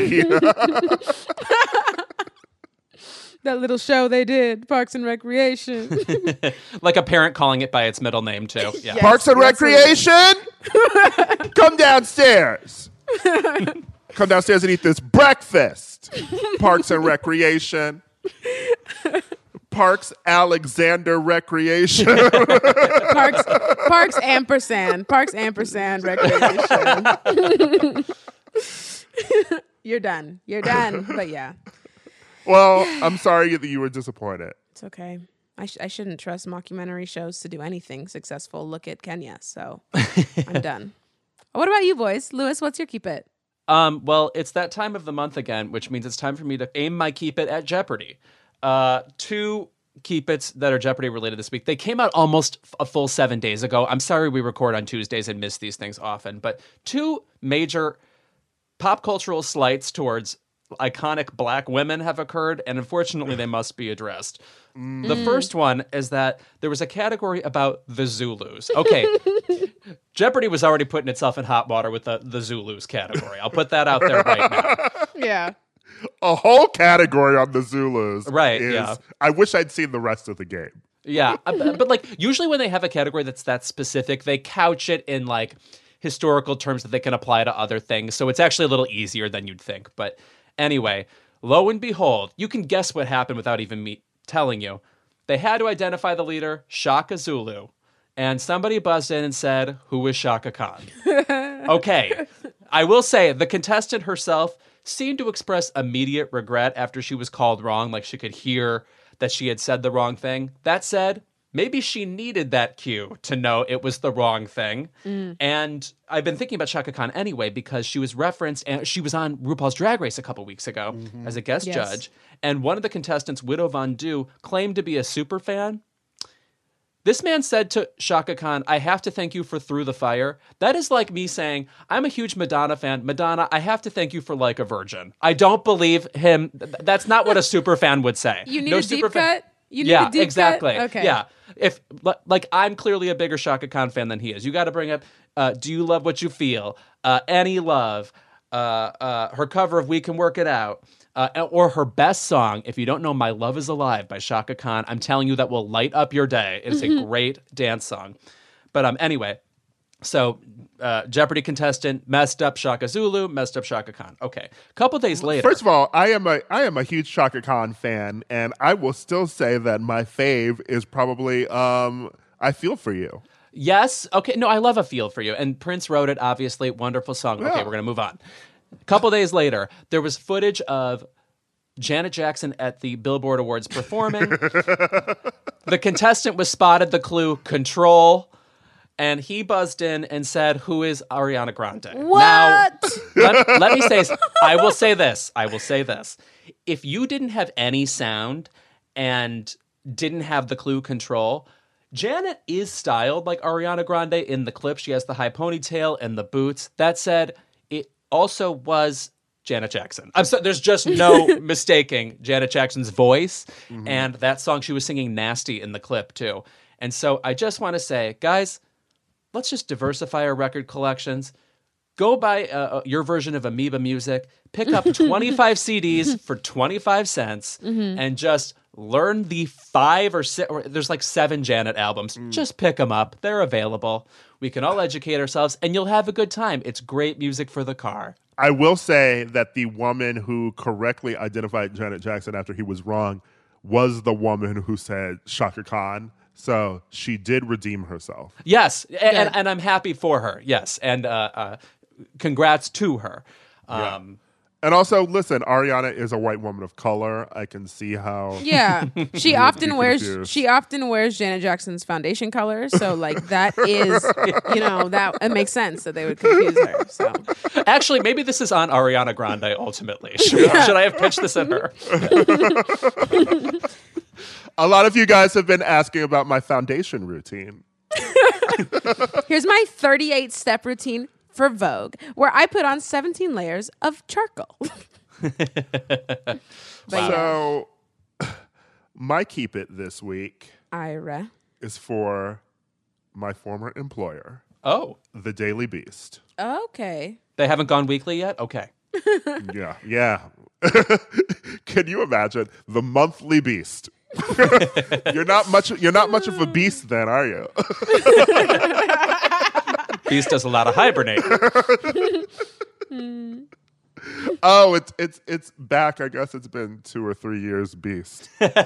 That little show they did, Parks and Recreation. Like a parent calling it by its middle name, too. Yeah. Yes. Parks and Recreation, come downstairs. Come downstairs and eat this breakfast. Parks and Recreation. Parks Alexander Recreation. Parks, Parks ampersand, Parks ampersand Recreation. You're done. You're done. But yeah, Well, I'm sorry that you were disappointed. it's okay. I, sh- I shouldn't trust mockumentary shows to do anything successful. Look at Kenya. So I'm done. What about you boys? Lewis, what's your keep it? Um, well, it's that time of the month again, which means it's time for me to aim my keep it at Jeopardy. Uh, two keep its that are Jeopardy related this week. They came out almost f- a full seven days ago. I'm sorry we record on Tuesdays and miss these things often, but two major pop cultural slights towards iconic black women have occurred, and unfortunately they must be addressed. Mm. The first one is that there was a category about the Zulus. Okay, Jeopardy was already putting itself in hot water with the, the Zulus category. I'll put that out there right now. Yeah. A whole category on the Zulus. Right, is- yeah. I wish I'd seen the rest of the game. Yeah, uh, but, but like usually when they have a category that's that specific, they couch it in like historical terms that they can apply to other things. So it's actually a little easier than you'd think. But anyway, lo and behold, you can guess what happened without even me telling you. They had to identify the leader, Shaka Zulu. And somebody buzzed in and said, who is Shaka Khan? Okay. I will say the contestant herself seemed to express immediate regret after she was called wrong, like she could hear that she had said the wrong thing. That said, maybe she needed that cue to know it was the wrong thing. Mm. And I've been thinking about Chaka Khan anyway because she was referenced, and she was on RuPaul's Drag Race a couple weeks ago mm-hmm. as a guest yes. judge. And one of the contestants, Widow Von Du, claimed to be a super fan. This man said to Chaka Khan, I have to thank you for Through the Fire. That is like me saying, I'm a huge Madonna fan. Madonna, I have to thank you for Like a Virgin. I don't believe him. That's not what a super fan would say. You need no a super deep fan- cut? You need yeah, a deep exactly. cut? Okay. Yeah. If like I'm clearly a bigger Chaka Khan fan than he is. You got to bring up uh, Do You Love What You Feel? Uh, Any Love? Uh, uh, her cover of We Can Work It Out. Uh, or her best song, if you don't know My Love Is Alive by Chaka Khan, I'm telling you that will light up your day. It's a great dance song. But um, anyway, so uh, Jeopardy contestant messed up Shaka Zulu, messed up Chaka Khan. Okay, a couple days later. First of all, I am a I am a huge Chaka Khan fan, and I will still say that my fave is probably um, I Feel For You. Yes. Okay. No, I love A Feel For You. And Prince wrote it, obviously. Wonderful song. Yeah. Okay, we're going to move on. A couple days later, there was footage of Janet Jackson at the Billboard Awards performing. The contestant was spotted the clue Control, and he buzzed in and said, who is Ariana Grande? What? Now, let, let me say, I will say this. I will say this. If you didn't have any sound and didn't have the clue Control, Janet is styled like Ariana Grande in the clip. She has the high ponytail and the boots. That said, it also was Janet Jackson. I'm so, there's just no mistaking Janet Jackson's voice. Mm-hmm. And that song, she was singing Nasty in the clip too. And so I just want to say, guys, let's just diversify our record collections. Go buy uh, your version of Amoeba Music. Pick up twenty-five C Ds for twenty-five cents mm-hmm. and just learn the five or six, or there's like seven Janet albums. Mm. Just pick them up. They're available. We can all educate ourselves and you'll have a good time. It's great music for the car. I will say that the woman who correctly identified Janet Jackson after he was wrong was the woman who said Chaka Khan. So she did redeem herself. Yes, and, and, and I'm happy for her. Yes, and uh, uh, congrats to her. Um, yeah. And also, listen, Ariana is a white woman of color. I can see how. Yeah, she often wears confused. she often wears Janet Jackson's foundation color. So like that is, you know, that it makes sense that they would confuse her. So actually, maybe this is on Ariana Grande ultimately. Should, yeah. should I have pitched this at her? A lot of you guys have been asking about my foundation routine. Here's my thirty-eight step routine for Vogue, where I put on seventeen layers of charcoal. Wow. So, my keep it this week Ira. is for my former employer. Oh. The Daily Beast. Okay. They haven't gone weekly yet? Okay. yeah, yeah. Can you imagine the monthly Beast? you're not much. You're not much of a beast, then, are you? Beast does a lot of hibernating. oh, it's it's it's back. I guess it's been two or three years. Beast.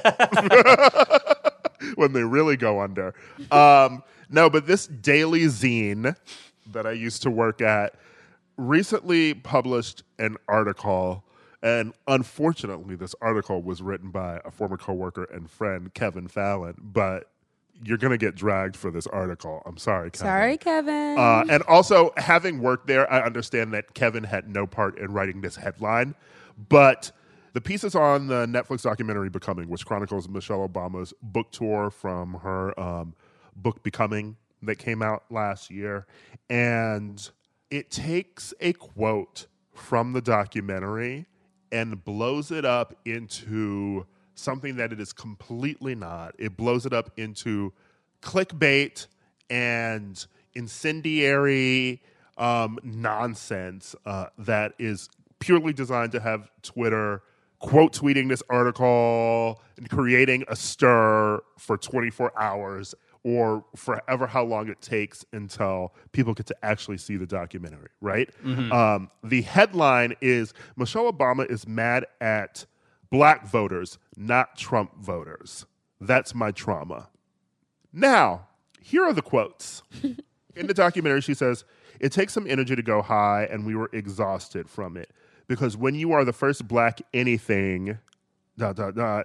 When they really go under. Um, no, but this daily zine that I used to work at recently published an article. And unfortunately, this article was written by a former coworker and friend, Kevin Fallon. But you're going to get dragged for this article. I'm sorry, Kevin. Sorry, Kevin. Uh, and also, having worked there, I understand that Kevin had no part in writing this headline. But the piece is on the Netflix documentary Becoming, which chronicles Michelle Obama's book tour from her um, book Becoming that came out last year. And it takes a quote from the documentary and blows it up into something that it is completely not. It blows it up into clickbait and incendiary um, nonsense uh, that is purely designed to have Twitter quote tweeting this article and creating a stir for twenty-four hours or forever how long it takes until people get to actually see the documentary, right? Mm-hmm. Um, the headline is, Michelle Obama is mad at black voters, not Trump voters. That's my trauma. Now, here are the quotes. In the documentary, she says, it takes some energy to go high, and we were exhausted from it. Because when you are the first black anything, dot, dot, dot,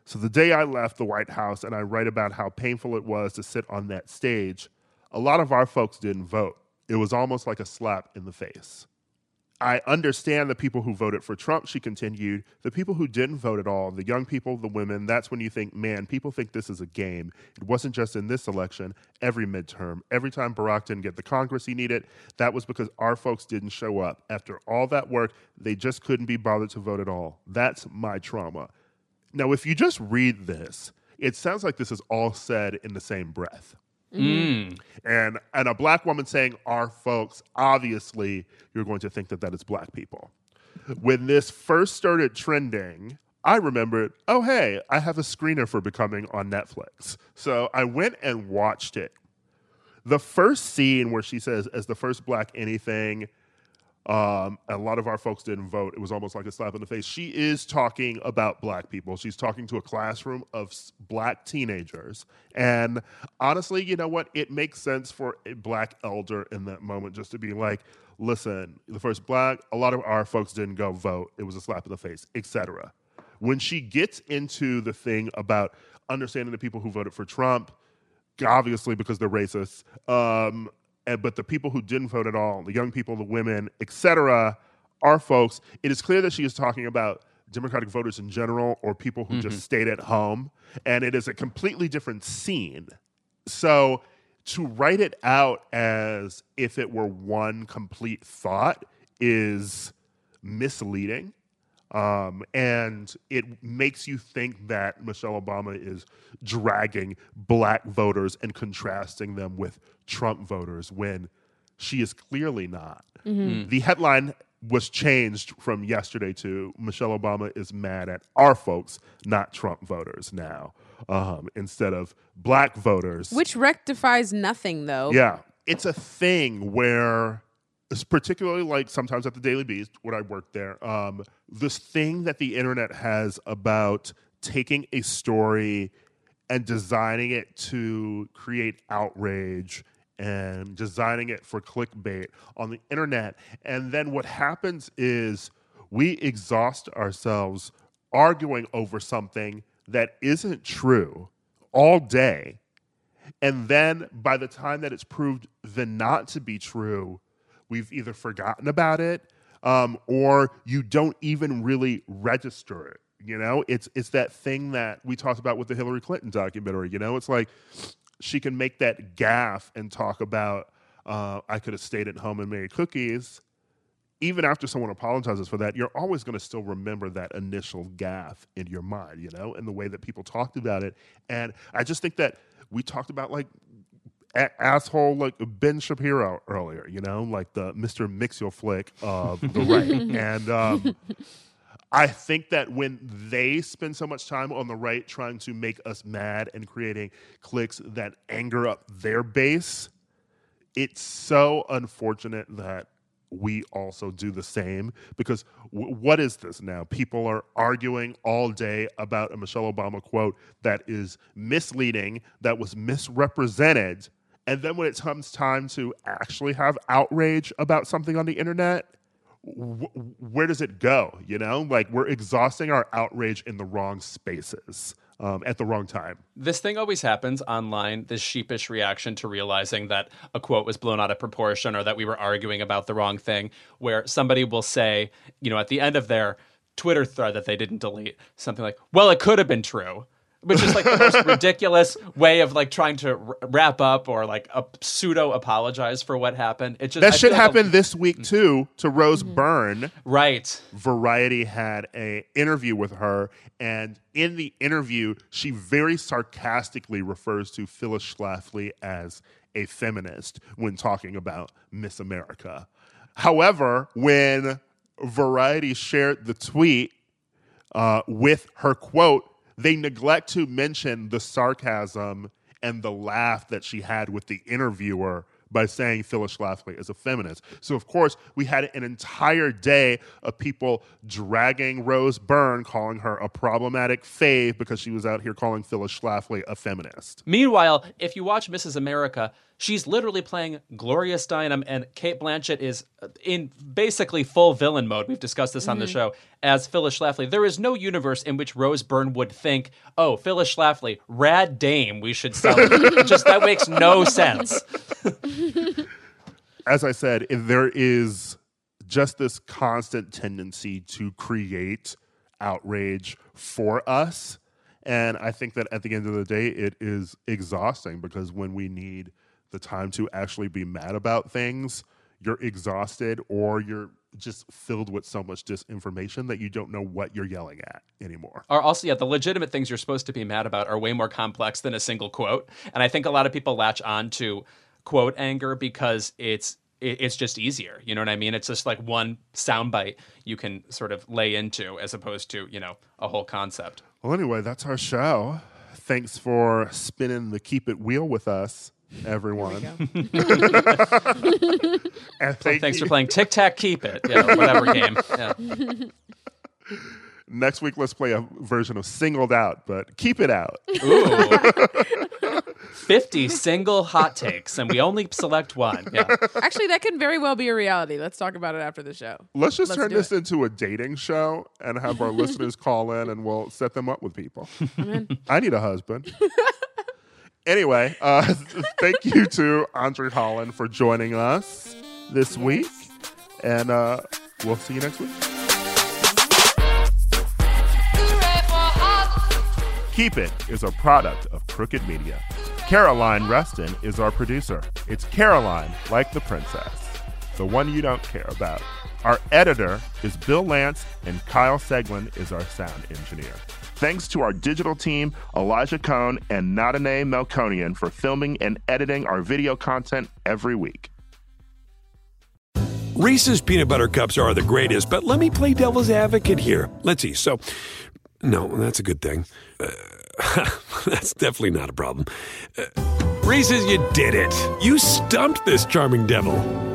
So the day I left the White House and I write about how painful it was to sit on that stage, a lot of our folks didn't vote. It was almost like a slap in the face. I understand the people who voted for Trump, she continued. The people who didn't vote at all, the young people, the women, that's when you think, man, people think this is a game. It wasn't just in this election, every midterm. Every time Barack didn't get the Congress he needed, that was because our folks didn't show up. After all that work, they just couldn't be bothered to vote at all. That's my trauma. Now, if you just read this, it sounds like this is all said in the same breath. Mm. And and a black woman saying our folks, obviously you're going to think that that is black people. When this first started trending, I remembered, oh, hey, I have a screener for Becoming on Netflix. So I went and watched it. The first scene where she says, as the first black anything, Um, a lot of our folks didn't vote. It was almost like a slap in the face. She is talking about black people. She's talking to a classroom of s- black teenagers. And honestly, you know what? It makes sense for a black elder in that moment just to be like, listen, the first black, a lot of our folks didn't go vote. It was a slap in the face, et cetera. When she gets into the thing about understanding the people who voted for Trump, obviously because they're racist, um, and, but the people who didn't vote at all, the young people, the women, et cetera, our folks, it is clear that she is talking about Democratic voters in general or people who mm-hmm. just stayed at home. And it is a completely different scene. So to write it out as if it were one complete thought is misleading. Um, and it makes you think that Michelle Obama is dragging black voters and contrasting them with Trump voters when she is clearly not. Mm-hmm. The headline was changed from yesterday to Michelle Obama is mad at our folks, not Trump voters now, um, instead of black voters. Which rectifies nothing, though. Yeah. It's a thing where... It's particularly like sometimes at the Daily Beast, when I worked there, um, this thing that the internet has about taking a story and designing it to create outrage and designing it for clickbait on the internet. And then what happens is we exhaust ourselves arguing over something that isn't true all day. And then by the time that it's proved the not to be true, we've either forgotten about it um, or you don't even really register it. You know, it's it's that thing that we talked about with the Hillary Clinton documentary. You know, it's like she can make that gaffe and talk about, uh, I could have stayed at home and made cookies. Even after someone apologizes for that, you're always going to still remember that initial gaffe in your mind, you know, and the way that people talked about it. And I just think that we talked about like, A- asshole like Ben Shapiro earlier, you know, like the Mister Mix-Your-Flick of the right. And um, I think that when they spend so much time on the right trying to make us mad and creating cliques that anger up their base, it's so unfortunate that we also do the same because w- what is this now? People are arguing all day about a Michelle Obama quote that is misleading, that was misrepresented. And then when it comes time to actually have outrage about something on the internet, wh- where does it go? You know, like we're exhausting our outrage in the wrong spaces um, at the wrong time. This thing always happens online, this sheepish reaction to realizing that a quote was blown out of proportion or that we were arguing about the wrong thing, where somebody will say, you know, at the end of their Twitter thread that they didn't delete, something like, well, it could have been true. Which is like the most ridiculous way of like trying to r- wrap up or like a pseudo apologize for what happened. It just that I shit feel like happened a, this week too to Rose mm-hmm. Byrne. Right. Variety had a interview with her, and in the interview, she very sarcastically refers to Phyllis Schlafly as a feminist when talking about Miss America. However, when Variety shared the tweet uh, with her quote, they neglect to mention the sarcasm and the laugh that she had with the interviewer by saying Phyllis Schlafly is a feminist. So, of course, we had an entire day of people dragging Rose Byrne, calling her a problematic fave because she was out here calling Phyllis Schlafly a feminist. Meanwhile, if you watch Missus America, she's literally playing Gloria Steinem, and Cate Blanchett is in basically full villain mode. We've discussed this on mm-hmm. the show as Phyllis Schlafly. There is no universe in which Rose Byrne would think, oh, Phyllis Schlafly, rad dame, we should sell it. Just that makes no sense. As I said, if there is just this constant tendency to create outrage for us. And I think that at the end of the day, it is exhausting because when we need the time to actually be mad about things, you're exhausted or you're just filled with so much disinformation that you don't know what you're yelling at anymore. Or also, yeah, the legitimate things you're supposed to be mad about are way more complex than a single quote. And I think a lot of people latch on to quote anger because it's it's just easier. You know what I mean? It's just like one soundbite you can sort of lay into as opposed to, you know, a whole concept. Well, anyway, that's our show. Thanks for spinning the Keep It wheel with us, everyone. And thank Thanks you. for playing Tic Tac Keep It, yeah, whatever game. Yeah. Next week, let's play a version of Singled Out, but keep it out. Ooh. fifty single hot takes, and we only select one. Yeah. Actually, that can very well be a reality. Let's talk about it after the show. Let's just Let's turn this it. into a dating show and have our listeners call in, and we'll set them up with people. I need a husband. Anyway, uh, thank you to Andre Holland for joining us this week, and uh, we'll see you next week. Keep It is a product of Crooked Media. Caroline Reston is our producer. It's Caroline, like the princess, the one you don't care about. Our editor is Bill Lance, and Kyle Seglin is our sound engineer. Thanks to our digital team, Elijah Cohn and Nadine Melkonian, for filming and editing our video content every week. Reese's Peanut Butter Cups are the greatest, but let me play devil's advocate here. Let's see. So, no, that's a good thing. Uh, that's definitely not a problem. Uh, Reese's, you did it. You stumped this charming devil.